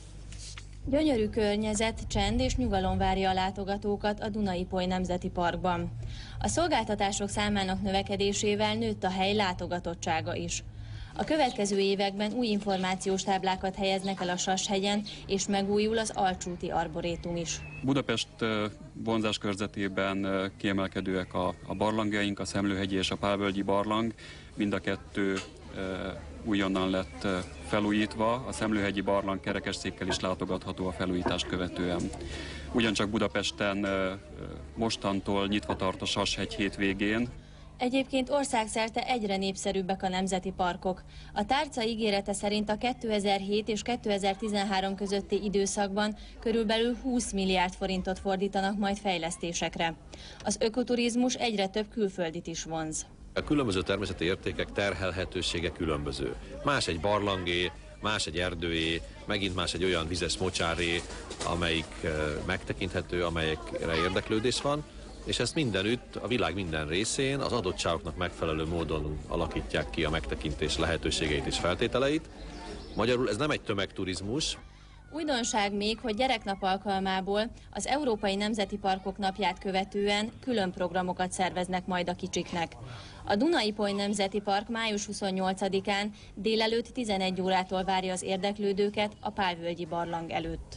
Gyönyörű környezet, csend és nyugalom várja a látogatókat a Duna-Ipoly Nemzeti Parkban. A szolgáltatások számának növekedésével nőtt a hely látogatottsága is. A következő években új információs táblákat helyeznek el a Sashegyen, és megújul az Alcsúti Arborétum is. Budapest vonzás körzetében kiemelkedőek a, a barlangjaink, a Szemlőhegyi és a Pálvölgyi barlang. Mind a kettő újonnan lett felújítva, a Szemlőhegyi barlang kerekesszékkel is látogatható a felújítást követően. Ugyancsak Budapesten mostantól nyitva tart a Sashegy hétvégén. Egyébként országszerte egyre népszerűbbek a nemzeti parkok. A tárca ígérete szerint a kétezer-hét és kétezer-tizenhárom közötti időszakban körülbelül húsz milliárd forintot fordítanak majd fejlesztésekre. Az ökoturizmus egyre több külföldit is vonz. A különböző természeti értékek terhelhetősége különböző. Más egy barlangé, más egy erdőé, megint más egy olyan vizes mocsáré, amelyik megtekinthető, amelyekre érdeklődés van, és ezt mindenütt, a világ minden részén az adottságoknak megfelelő módon alakítják ki a megtekintés lehetőségeit és feltételeit. Magyarul ez nem egy tömegturizmus. Újdonság még, hogy gyereknap alkalmából az Európai Nemzeti Parkok napját követően külön programokat szerveznek majd a kicsiknek. A Duna-Ipoly Nemzeti Park május huszonnyolcadikán délelőtt tizenegy órától várja az érdeklődőket a Pálvölgyi barlang előtt.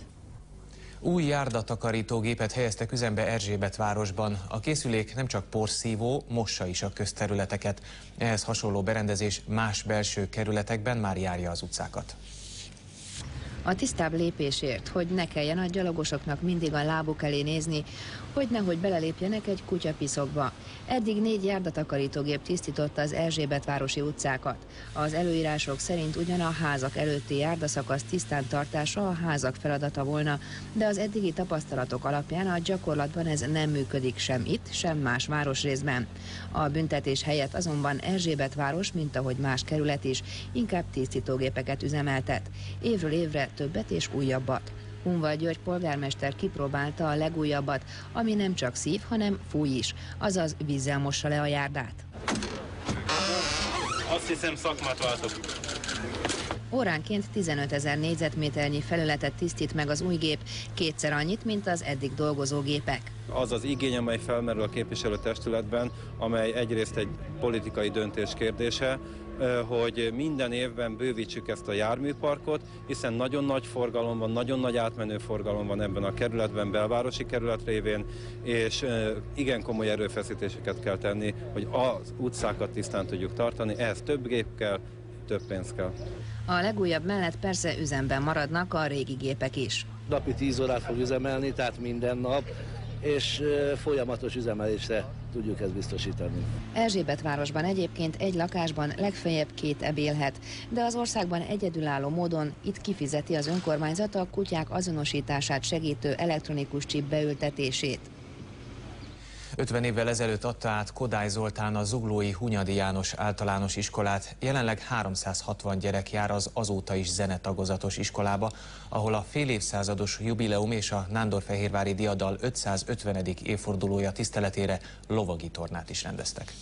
Új járdatakarító-gépet helyeztek üzembe Erzsébetvárosban. A készülék nem csak porszívó, mossa is a közterületeket. Ehhez hasonló berendezés más belső kerületekben már járja az utcákat. A tisztább lépésért, hogy ne kelljen a gyalogosoknak mindig a lábuk elé nézni, hogy nehogy belelépjenek egy kutyapiszokba. Eddig négy járdatakarító-gép tisztította az erzsébetvárosi utcákat. Az előírások szerint ugyan a házak előtti járdaszakasz tisztán tartása a házak feladata volna, de az eddigi tapasztalatok alapján a gyakorlatban ez nem működik sem itt, sem más városrészben. A büntetés helyett azonban Erzsébetváros, mint ahogy más kerület is, inkább tisztítógépeket üzemeltet. Évről évre többet és újabbat. Hunval György polgármester kipróbálta a legújabbat, ami nem csak szív, hanem fúj is, azaz vízzel mossa le a járdát. Azt hiszem, szakmát váltok. Óránként tizenötezer négyzetméternyi felületet tisztít meg az új gép, kétszer annyit, mint az eddig dolgozó gépek. Az az igény, amely felmerül a képviselőtestületben, amely egyrészt egy politikai döntés kérdése, hogy minden évben bővítsük ezt a járműparkot, hiszen nagyon nagy forgalom van, nagyon nagy átmenő forgalom van ebben a kerületben, belvárosi kerület révén, és igen komoly erőfeszítéseket kell tenni, hogy az utcákat tisztán tudjuk tartani, ehhez több gép kell, több pénz kell. A legújabb mellett persze üzemben maradnak a régi gépek is. Napi tíz órát fog üzemelni, tehát minden nap, és folyamatos üzemelésre tudjuk ezt biztosítani. Erzsébetvárosban egyébként egy lakásban legfeljebb két eb élhet, de az országban egyedülálló módon itt kifizeti az önkormányzat a kutyák azonosítását segítő elektronikus csip beültetését. ötven évvel ezelőtt adta át Kodály Zoltán a zuglói Hunyadi János általános iskolát. Jelenleg háromszázhatvan gyerek jár az azóta is zenetagozatos iskolába, ahol a fél évszázados jubileum és a Nándorfehérvári Diadal ötszázötvenedik évfordulója tiszteletére lovagi tornát is rendeztek.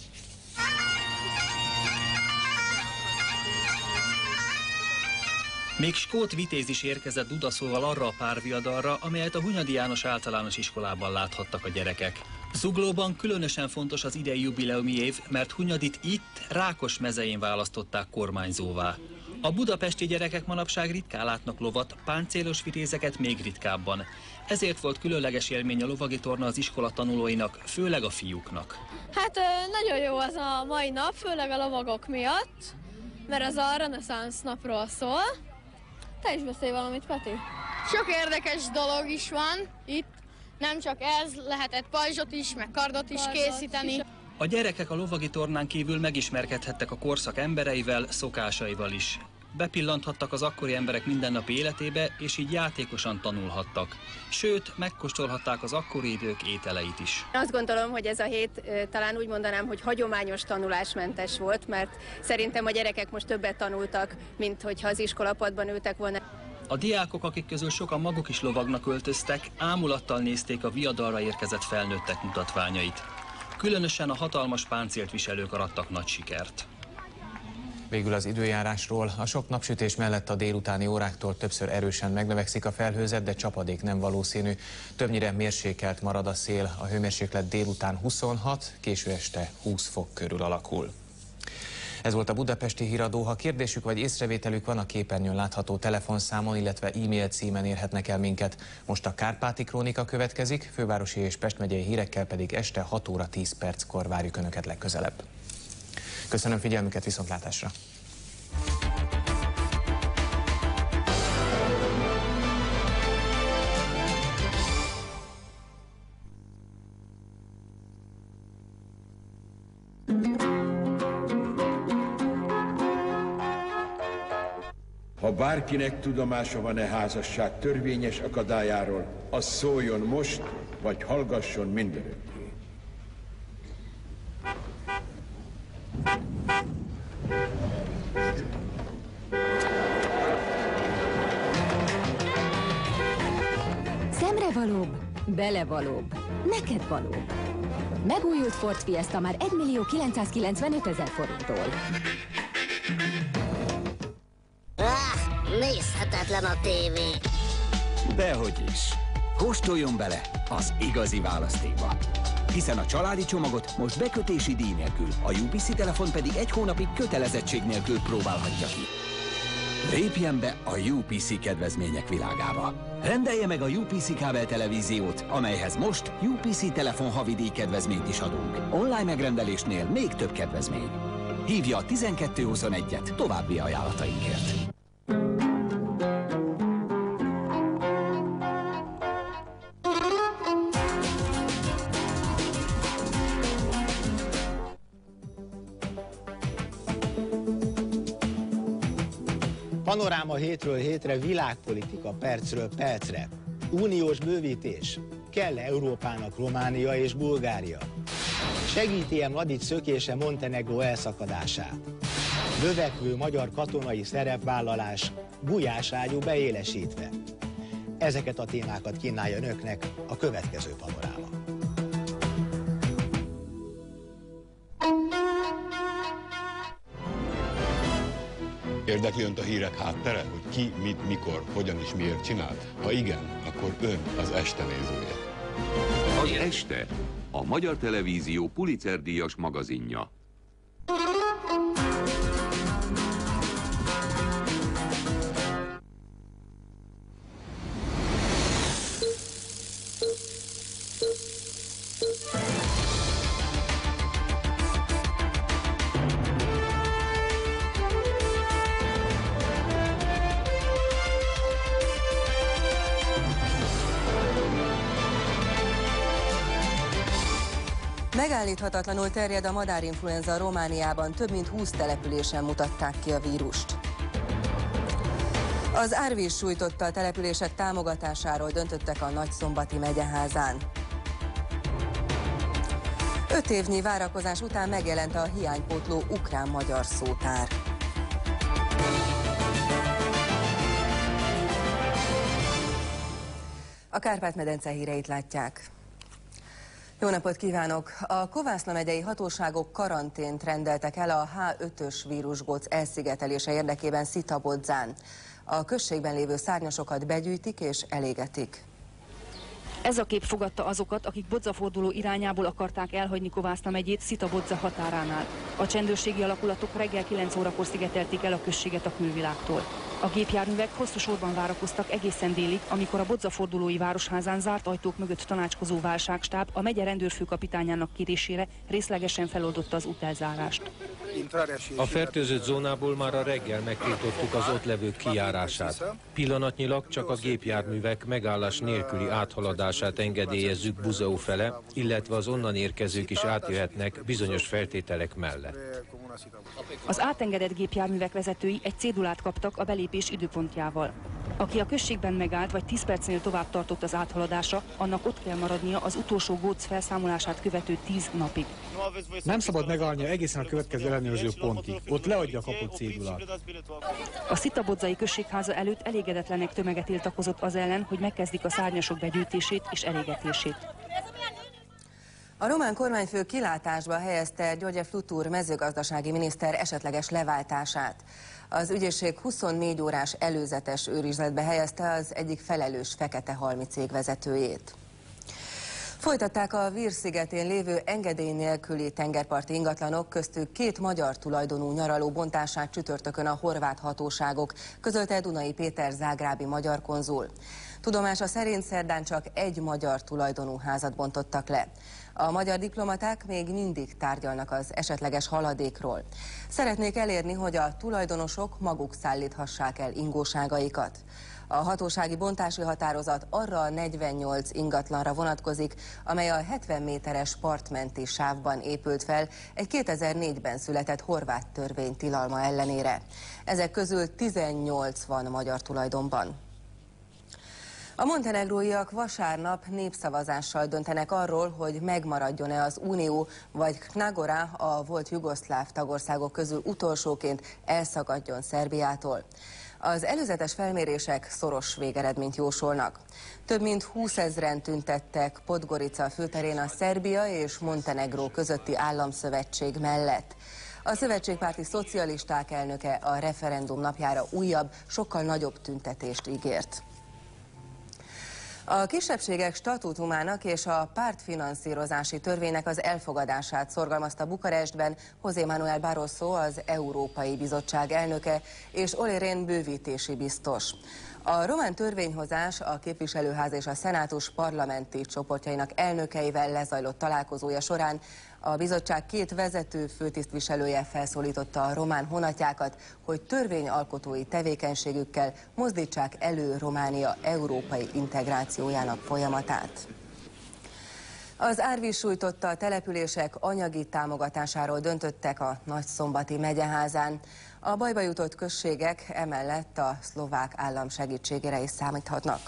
Még Skót Vitéz is érkezett Dudaszóval arra a párviadalra, amelyet a Hunyadi János általános iskolában láthattak a gyerekek. Zuglóban különösen fontos az idei jubileumi év, mert Hunyadit itt, Rákosmezején választották kormányzóvá. A budapesti gyerekek manapság ritkán látnak lovat, páncélos vitézeket még ritkábban. Ezért volt különleges élmény a lovagi torna az iskola tanulóinak, főleg a fiúknak. Hát nagyon jó az a mai nap, főleg a lovagok miatt, mert az a reneszánsz napról szól. Te is beszélj valamit, Peti? Sok érdekes dolog is van itt. Nem csak ez, lehetett pajzsot is, meg kardot is Kardot készíteni. Is. A gyerekek a lovagi tornán kívül megismerkedhettek a korszak embereivel, szokásaival is. Bepillanthattak az akkori emberek mindennapi életébe, és így játékosan tanulhattak. Sőt, megkóstolhatták az akkori idők ételeit is. Azt gondolom, hogy ez a hét talán úgy mondanám, hogy hagyományos tanulásmentes volt, mert szerintem a gyerekek most többet tanultak, mint hogyha az iskolapadban ültek volna. A diákok, akik közül sokan maguk is lovagnak öltöztek, ámulattal nézték a viadalra érkezett felnőttek mutatványait. Különösen a hatalmas páncélt viselők arattak nagy sikert. Végül az időjárásról. A sok napsütés mellett a délutáni óráktól többször erősen megnövekszik a felhőzet, de csapadék nem valószínű. Többnyire mérsékelt marad a szél, a hőmérséklet délután huszonhat, késő este húsz fok körül alakul. Ez volt a Budapesti Híradó. Ha kérdésük vagy észrevételük van, a képernyőn látható telefonszámon, illetve e-mail címen érhetnek el minket. Most a Kárpáti Krónika következik, fővárosi és Pest megyei hírekkel pedig este hat óra tíz perckor várjuk Önöket legközelebb. Köszönöm figyelmüket, viszontlátásra! Ha bárkinek tudomása van-e házasság törvényes akadályáról, az szóljon most, vagy hallgasson mindenütt. Szemrevalóbb, belevalóbb, neked valóbb. Megújult Ford Fiesta már egymillió kilencszázkilencvenötezer forinttól. Ah, nézhetetlen a tévé. Dehogy is. Kóstoljon bele az igazi választékba. Hiszen a családi csomagot most bekötési díj nélkül, a u pé cé telefon pedig egy hónapig kötelezettség nélkül próbálhatja ki. Lépjen be a u pé cé kedvezmények világába. Rendelje meg a u pé cé kábel televíziót, amelyhez most u pé cé telefon havidíj kedvezményt is adunk. Online megrendelésnél még több kedvezmény. Hívja a tizenkettő huszonegyet további ajánlatainkért. Panoráma hétről hétre, világpolitika percről percre. Uniós bővítés. Kell Európának Románia és Bulgária? Segíti-e Mladic szökése Montenegró elszakadását? Növekvő magyar katonai szerepvállalás, gulyáságyú beélesítve. Ezeket a témákat kínálja önöknek a következő Panoráma. Érdekli önt a hírek háttere, hogy ki, mit, mikor, hogyan és miért csinált? Ha igen, akkor ön az este nézője. Az Este, a Magyar Televízió Pulitzer-díjas magazinja. Megállíthatatlanul terjed a madárinfluenza Romániában, több mint húsz településen mutatták ki a vírust. Az árvíz sújtotta a települések támogatásáról döntöttek a Nagyszombati megyeházán. Öt évnyi várakozás után megjelent a hiánypótló ukrán-magyar szótár. A Kárpát-medence híreit látják. Jó napot kívánok! A Kovászna megyei hatóságok karantént rendeltek el a há ötös vírusgóc elszigetelése érdekében Szitabodzán. A községben lévő szárnyasokat begyűjtik és elégetik. Ez a kép fogadta azokat, akik Bodzaforduló irányából akarták elhagyni Kovászna megyét Szita-Bodza határánál. A csendőrségi alakulatok reggel kilenc órakor szigetelték el a községet a külvilágtól. A gépjárművek hosszú sorban várakoztak egészen délig, amikor a bodzafordulói városházán zárt ajtók mögött tanácskozó válságstáb a megye rendőrfőkapitányának kérésére részlegesen feloldotta az útelzárást. A fertőzött zónából már a reggel megtiltottuk az ott levők kijárását. Pillanatnyilag csak a gépjárművek megállás nélküli áthaladását engedélyezzük Buzau fele, illetve az onnan érkezők is átjöhetnek bizonyos feltételek mellett. Az átengedett gépjárművek vezetői egy cédulát kaptak a belépés időpontjával. Aki a községben megállt, vagy tíz percnél tovább tartott az áthaladása, annak ott kell maradnia az utolsó góc felszámolását követő tíz napig. Nem szabad megállnia egészen a következő ellenőrző pontig. Ott leadja a kapott cédulát. A Szita-bodzai községháza előtt elégedetlenek tömege tiltakozott az ellen, hogy megkezdik a szárnyasok begyűjtését és elégetését. A román kormányfő kilátásba helyezte György Flutur mezőgazdasági miniszter esetleges leváltását. Az ügyészség huszonnégy órás előzetes őrizetbe helyezte az egyik felelős feketehalmi cég vezetőjét. Folytatták a Vir szigetén lévő engedély nélküli tengerparti ingatlanok, köztük két magyar tulajdonú nyaraló bontását csütörtökön a horvát hatóságok, közölte Dunai Péter zágrábi magyar konzul. Tudomása szerint szerdán csak egy magyar tulajdonú házat bontottak le. A magyar diplomaták még mindig tárgyalnak az esetleges haladékról. Szeretnék elérni, hogy a tulajdonosok maguk szállíthassák el ingóságaikat. A hatósági bontási határozat arra a negyvennyolc ingatlanra vonatkozik, amely a hetven méteres partmenti sávban épült fel egy kétezer-négyben született horvát törvény tilalma ellenére. Ezek közül tizennyolc van magyar tulajdonban. A montenegróiak vasárnap népszavazással döntenek arról, hogy megmaradjon-e az Unió, vagy Crna Gora a volt jugoszláv tagországok közül utolsóként elszakadjon Szerbiától. Az előzetes felmérések szoros végeredményt jósolnak. Több mint húszezren tüntettek Podgorica főterén a Szerbia és Montenegró közötti államszövetség mellett. A szövetségpárti szocialisták elnöke a referendum napjára újabb, sokkal nagyobb tüntetést ígért. A kisebbségek statútumának és a pártfinanszírozási törvénynek az elfogadását szorgalmazta Bukarestben José Manuel Barroso, az Európai Bizottság elnöke, és Olli Rehn bővítési biztos. A román törvényhozás a képviselőház és a szenátus parlamenti csoportjainak elnökeivel lezajlott találkozója során a bizottság két vezető főtisztviselője felszólította a román honatjákat, hogy törvényalkotói tevékenységükkel mozdítsák elő Románia európai integrációjának folyamatát. Az árvíz sújtotta települések anyagi támogatásáról döntöttek a Nagyszombati megyeházán. A bajba jutott községek emellett a szlovák állam segítségére is számíthatnak.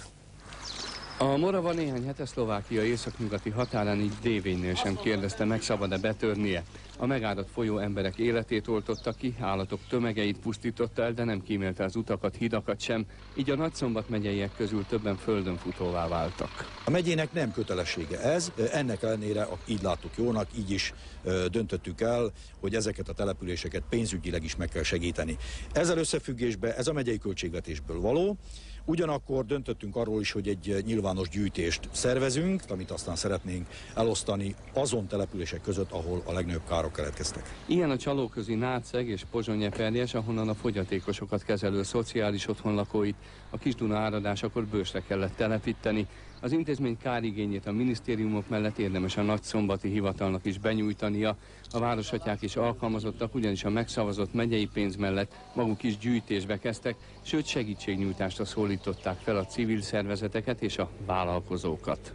A Morava néhány hete Szlovákia északnyugati határán, így Dévénynél sem kérdezte meg, szabad-e betörnie. A megáradt folyó emberek életét oltotta ki, állatok tömegeit pusztította el, de nem kímélte az utakat, hidakat sem, így a Nagyszombat megyeiek közül többen földönfutóvá váltak. A megyének nem kötelessége ez, ennek ellenére így láttuk jónak, így is döntöttük el, hogy ezeket a településeket pénzügyileg is meg kell segíteni. Ezzel összefüggésben ez a megyei költségvetésből való. Ugyanakkor döntöttünk arról is, hogy egy nyilvános gyűjtést szervezünk, amit aztán szeretnénk elosztani azon települések között, ahol a legnagyobb károk keletkeztek. Ilyen a Csalóközi Nátszeg és Pozsony-Eperjes, ahonnan a fogyatékosokat kezelő szociális otthonlakóit a Kis-Duna áradásakor bősre kellett telepíteni. Az intézmény kárigényét a minisztériumok mellett érdemes a nagyszombati hivatalnak is benyújtania. A városatyák is alkalmazottak, ugyanis a megszavazott megyei pénz mellett maguk is gyűjtésbe kezdtek, sőt segítségnyújtásra szólították fel a civil szervezeteket és a vállalkozókat.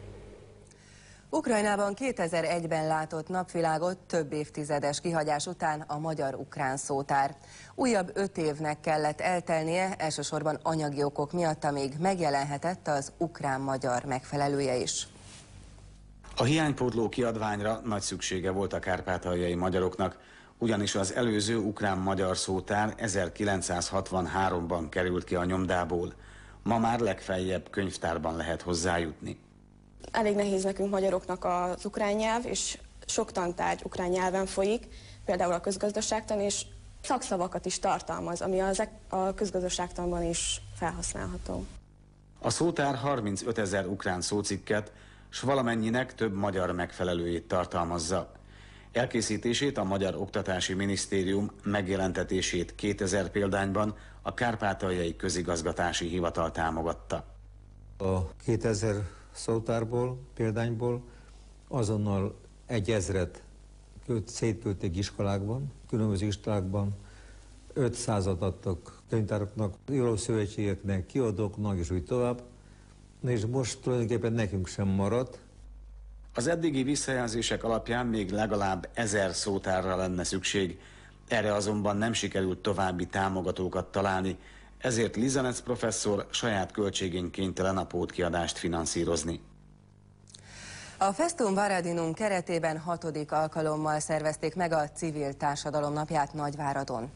Ukrajnában kétezer-egyben látott napvilágot több évtizedes kihagyás után a magyar-ukrán szótár. Újabb öt évnek kellett eltelnie, elsősorban anyagi okok miatt, amíg megjelenhetett az ukrán-magyar megfelelője is. A hiánypótló kiadványra nagy szüksége volt a kárpátaljai magyaroknak, ugyanis az előző ukrán-magyar szótár ezerkilencszázhatvanháromban került ki a nyomdából. Ma már legfeljebb könyvtárban lehet hozzájutni. Elég nehéz nekünk magyaroknak az ukrán nyelv, és sok tantárgy ukrán nyelven folyik, például a közgazdaságtan, és szakszavakat is tartalmaz, ami az, a közgazdaságtanban is felhasználható. A szótár harmincötezer ukrán szócikket, s valamennyinek több magyar megfelelőjét tartalmazza. Elkészítését a Magyar Oktatási Minisztérium megjelentetését kétezer példányban a Kárpátaljai Közigazgatási Hivatal támogatta. A kétezer szótárból, példányból azonnal egy ezret szétküldték iskolákban, különböző iskolákban, ötszázat adtak könyvtároknak, írószövetségeknek, kiadóknak és úgy tovább. És most tulajdonképpen nekünk sem maradt. Az eddigi visszajelzések alapján még legalább ezer szótárra lenne szükség. Erre azonban nem sikerült további támogatókat találni, ezért Lizanec professzor saját költségén kénytelen a pótkiadást finanszírozni. A Festum Varadinum keretében hatodik alkalommal szervezték meg a Civil Társadalom Napját Nagyváradon.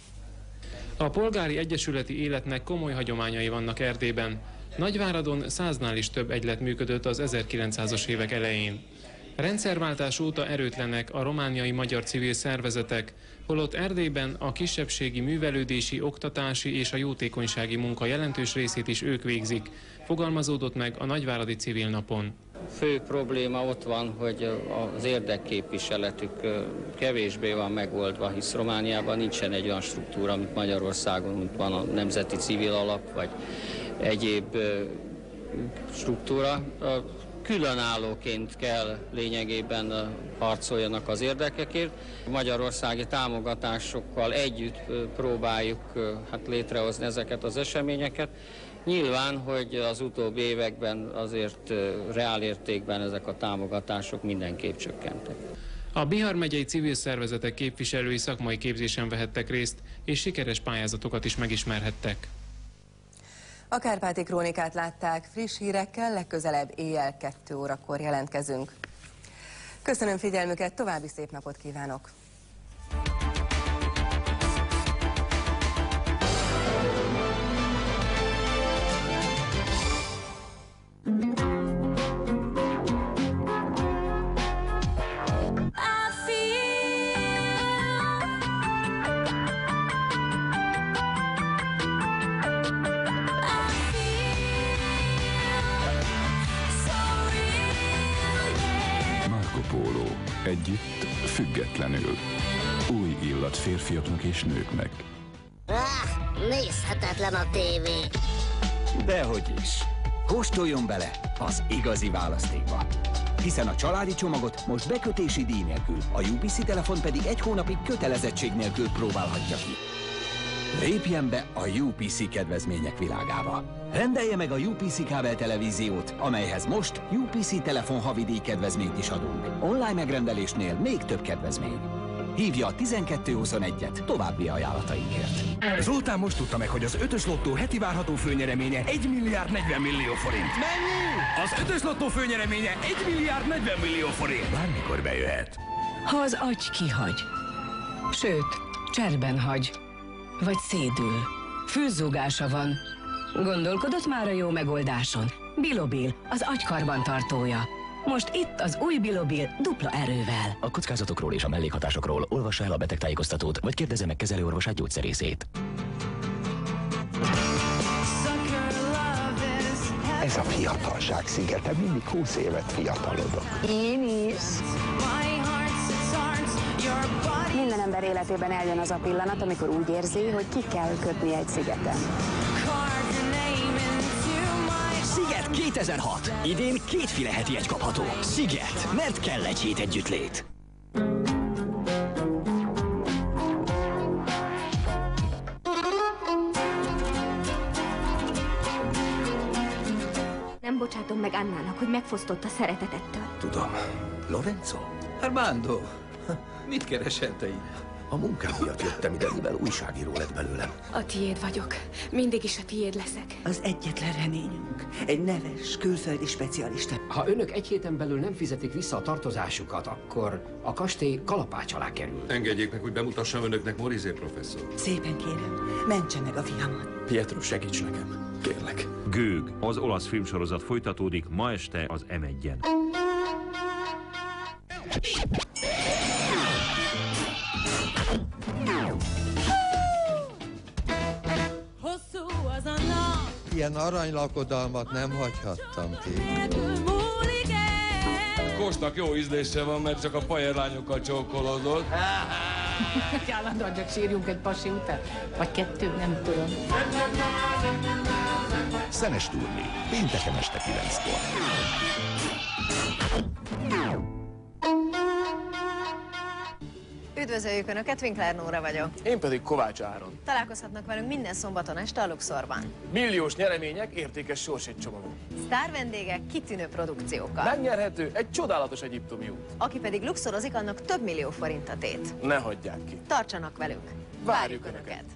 A polgári egyesületi életnek komoly hagyományai vannak Erdélyben. Nagyváradon száznál is több egylet működött az ezerkilencszázas évek elején. Rendszerváltás óta erőtlenek a romániai magyar civil szervezetek, holott Erdélyben a kisebbségi művelődési, oktatási és a jótékonysági munka jelentős részét is ők végzik, fogalmazódott meg a Nagyváradi Civil Napon. Fő probléma ott van, hogy az érdekképviseletük kevésbé van megoldva, hisz Romániában nincsen egy olyan struktúra, mint Magyarországon, mint van a Nemzeti Civil Alap, vagy egyéb struktúra. Különállóként kell lényegében harcoljanak az érdekekért. Magyarországi támogatásokkal együtt próbáljuk hát létrehozni ezeket az eseményeket. Nyilván, hogy az utóbbi években azért reálértékben ezek a támogatások mindenképp csökkentek. A Bihar megyei civil szervezetek képviselői szakmai képzésen vehettek részt, és sikeres pályázatokat is megismerhettek. A Kárpáti Krónikát látták, friss hírekkel legközelebb éjjel kettő órakor jelentkezünk. Köszönöm figyelmüket, további szép napot kívánok! Együtt, függetlenül. Új illat férfiaknak és nőknek. Ah, nézhetetlen a tévé. Dehogy is. Kóstoljon bele az igazi választékba. Hiszen a családi csomagot most bekötési díj nélkül, a u pé cé telefon pedig egy hónapig kötelezettség nélkül próbálhatja ki. Lépjen be a u pé cé kedvezmények világába. Rendelje meg a u pé cé kábel televíziót, amelyhez most u pé cé telefon havidíj kedvezményt is adunk. Online megrendelésnél még több kedvezmény. Hívja a tizenkettő huszonegyet további ajánlatainkért. Zoltán most tudta meg, hogy az ötös lottó heti várható főnyereménye egy milliárd negyven millió forint. Mennyi? Az ötös lottó főnyereménye egy milliárd negyven millió forint. Bármikor bejöhet. Ha az agy kihagy, sőt, cserben hagy, vagy szédül, fülzúgása van, gondolkodott már a jó megoldáson? Bilobil, az agy karbantartója. Most itt az új Bilobil dupla erővel. A kockázatokról és a mellékhatásokról olvassa el a betegtájékoztatót, vagy kérdezze meg kezelőorvosát, gyógyszerészét. Ez a fiatalság szigete, mindig húsz évet fiatalodok. Én is. Minden ember életében eljön az a pillanat, amikor úgy érzi, hogy ki kell kötni egy szigeten. Sziget kétezer-hat. Idén kétféle heti egy kapható. Sziget, mert kell egy hét együttlét. Nem bocsátom meg Annának, hogy megfosztott a szeretetettől. Tudom. Lorenzo? Armando, mit keresel te így? A munkám miatt jöttem ide, mivel újságíró lett belőlem. A tiéd vagyok. Mindig is a tiéd leszek. Az egyetlen reményünk. Egy neves, külföldi specialista. Ha önök egy héten belül nem fizetik vissza a tartozásukat, akkor a kastély kalapács alá kerül. Engedjék meg, hogy bemutassam önöknek Morizé professzor. Szépen kérem, mentse meg a fiamat. Pietro, segíts nekem, kérlek. Gőg, az olasz filmsorozat folytatódik ma este az em egyen. Hosszú az a nap, Ilyen aranylakodalmat nem hagyhattam ki. Kósnak jó ízlése van, mert csak a pajerlányokkal csókolódott. Állandóan csak sírjunk egy pasi után. Vagy kettő, nem tudom. Szenes turné. Pénteken este kilenckor. Üdvözöljük Önöket, Winkler Nóra vagyok. Én pedig Kovács Áron. Találkozhatnak velünk minden szombaton este a Luxorban. Milliós nyeremények, értékes sorsegycsomagok. Sztár vendégek, kitűnő produkciókkal. Megnyerhető egy csodálatos egyiptomi út. Aki pedig luxorozik, annak több millió forint a tét. Ne hagyják ki. Tartsanak velünk. Várjuk Önöket.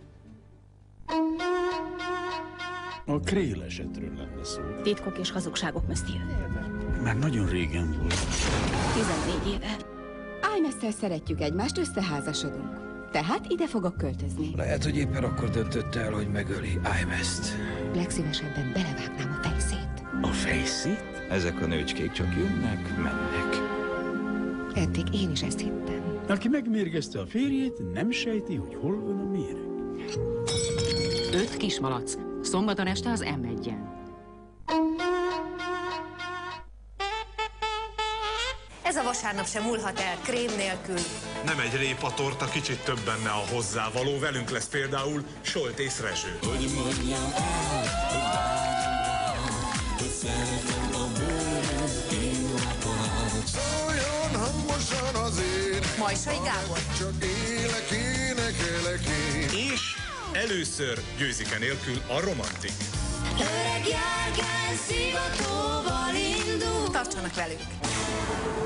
A Krél esetről lenne szó. Titkok és hazugságok, Monsieur. Már nagyon régen volt. tizennégy éve. Ájmesszel szeretjük egymást, összeházasodunk. Tehát ide fogok költözni. Lehet, hogy éppen akkor döntött el, hogy megöli Ájmeszt. Legszívesebben belevágnám a fejszét. A fejszét? Ezek a nőcskék csak jönnek, mennek. Eddig én is ezt hittem. Aki megmérgezte a férjét, nem sejti, hogy hol van a méreg. Öt kismalac. Szombaton este az em egyen. Ez a vasárnap sem múlhat el krém nélkül. Nem egy répatorta, kicsit több benne a hozzávaló. Velünk lesz például Soltész Rezső. Hogy mondjam el, hogy szeretem a bőröt, én látom. Szóljon hangosan az én. Majsai Gábor. Csak élek, énekelek én. És először Győzike nélkül a romantik. Öreg járgány szivatóval indul. Tartsanak velünk!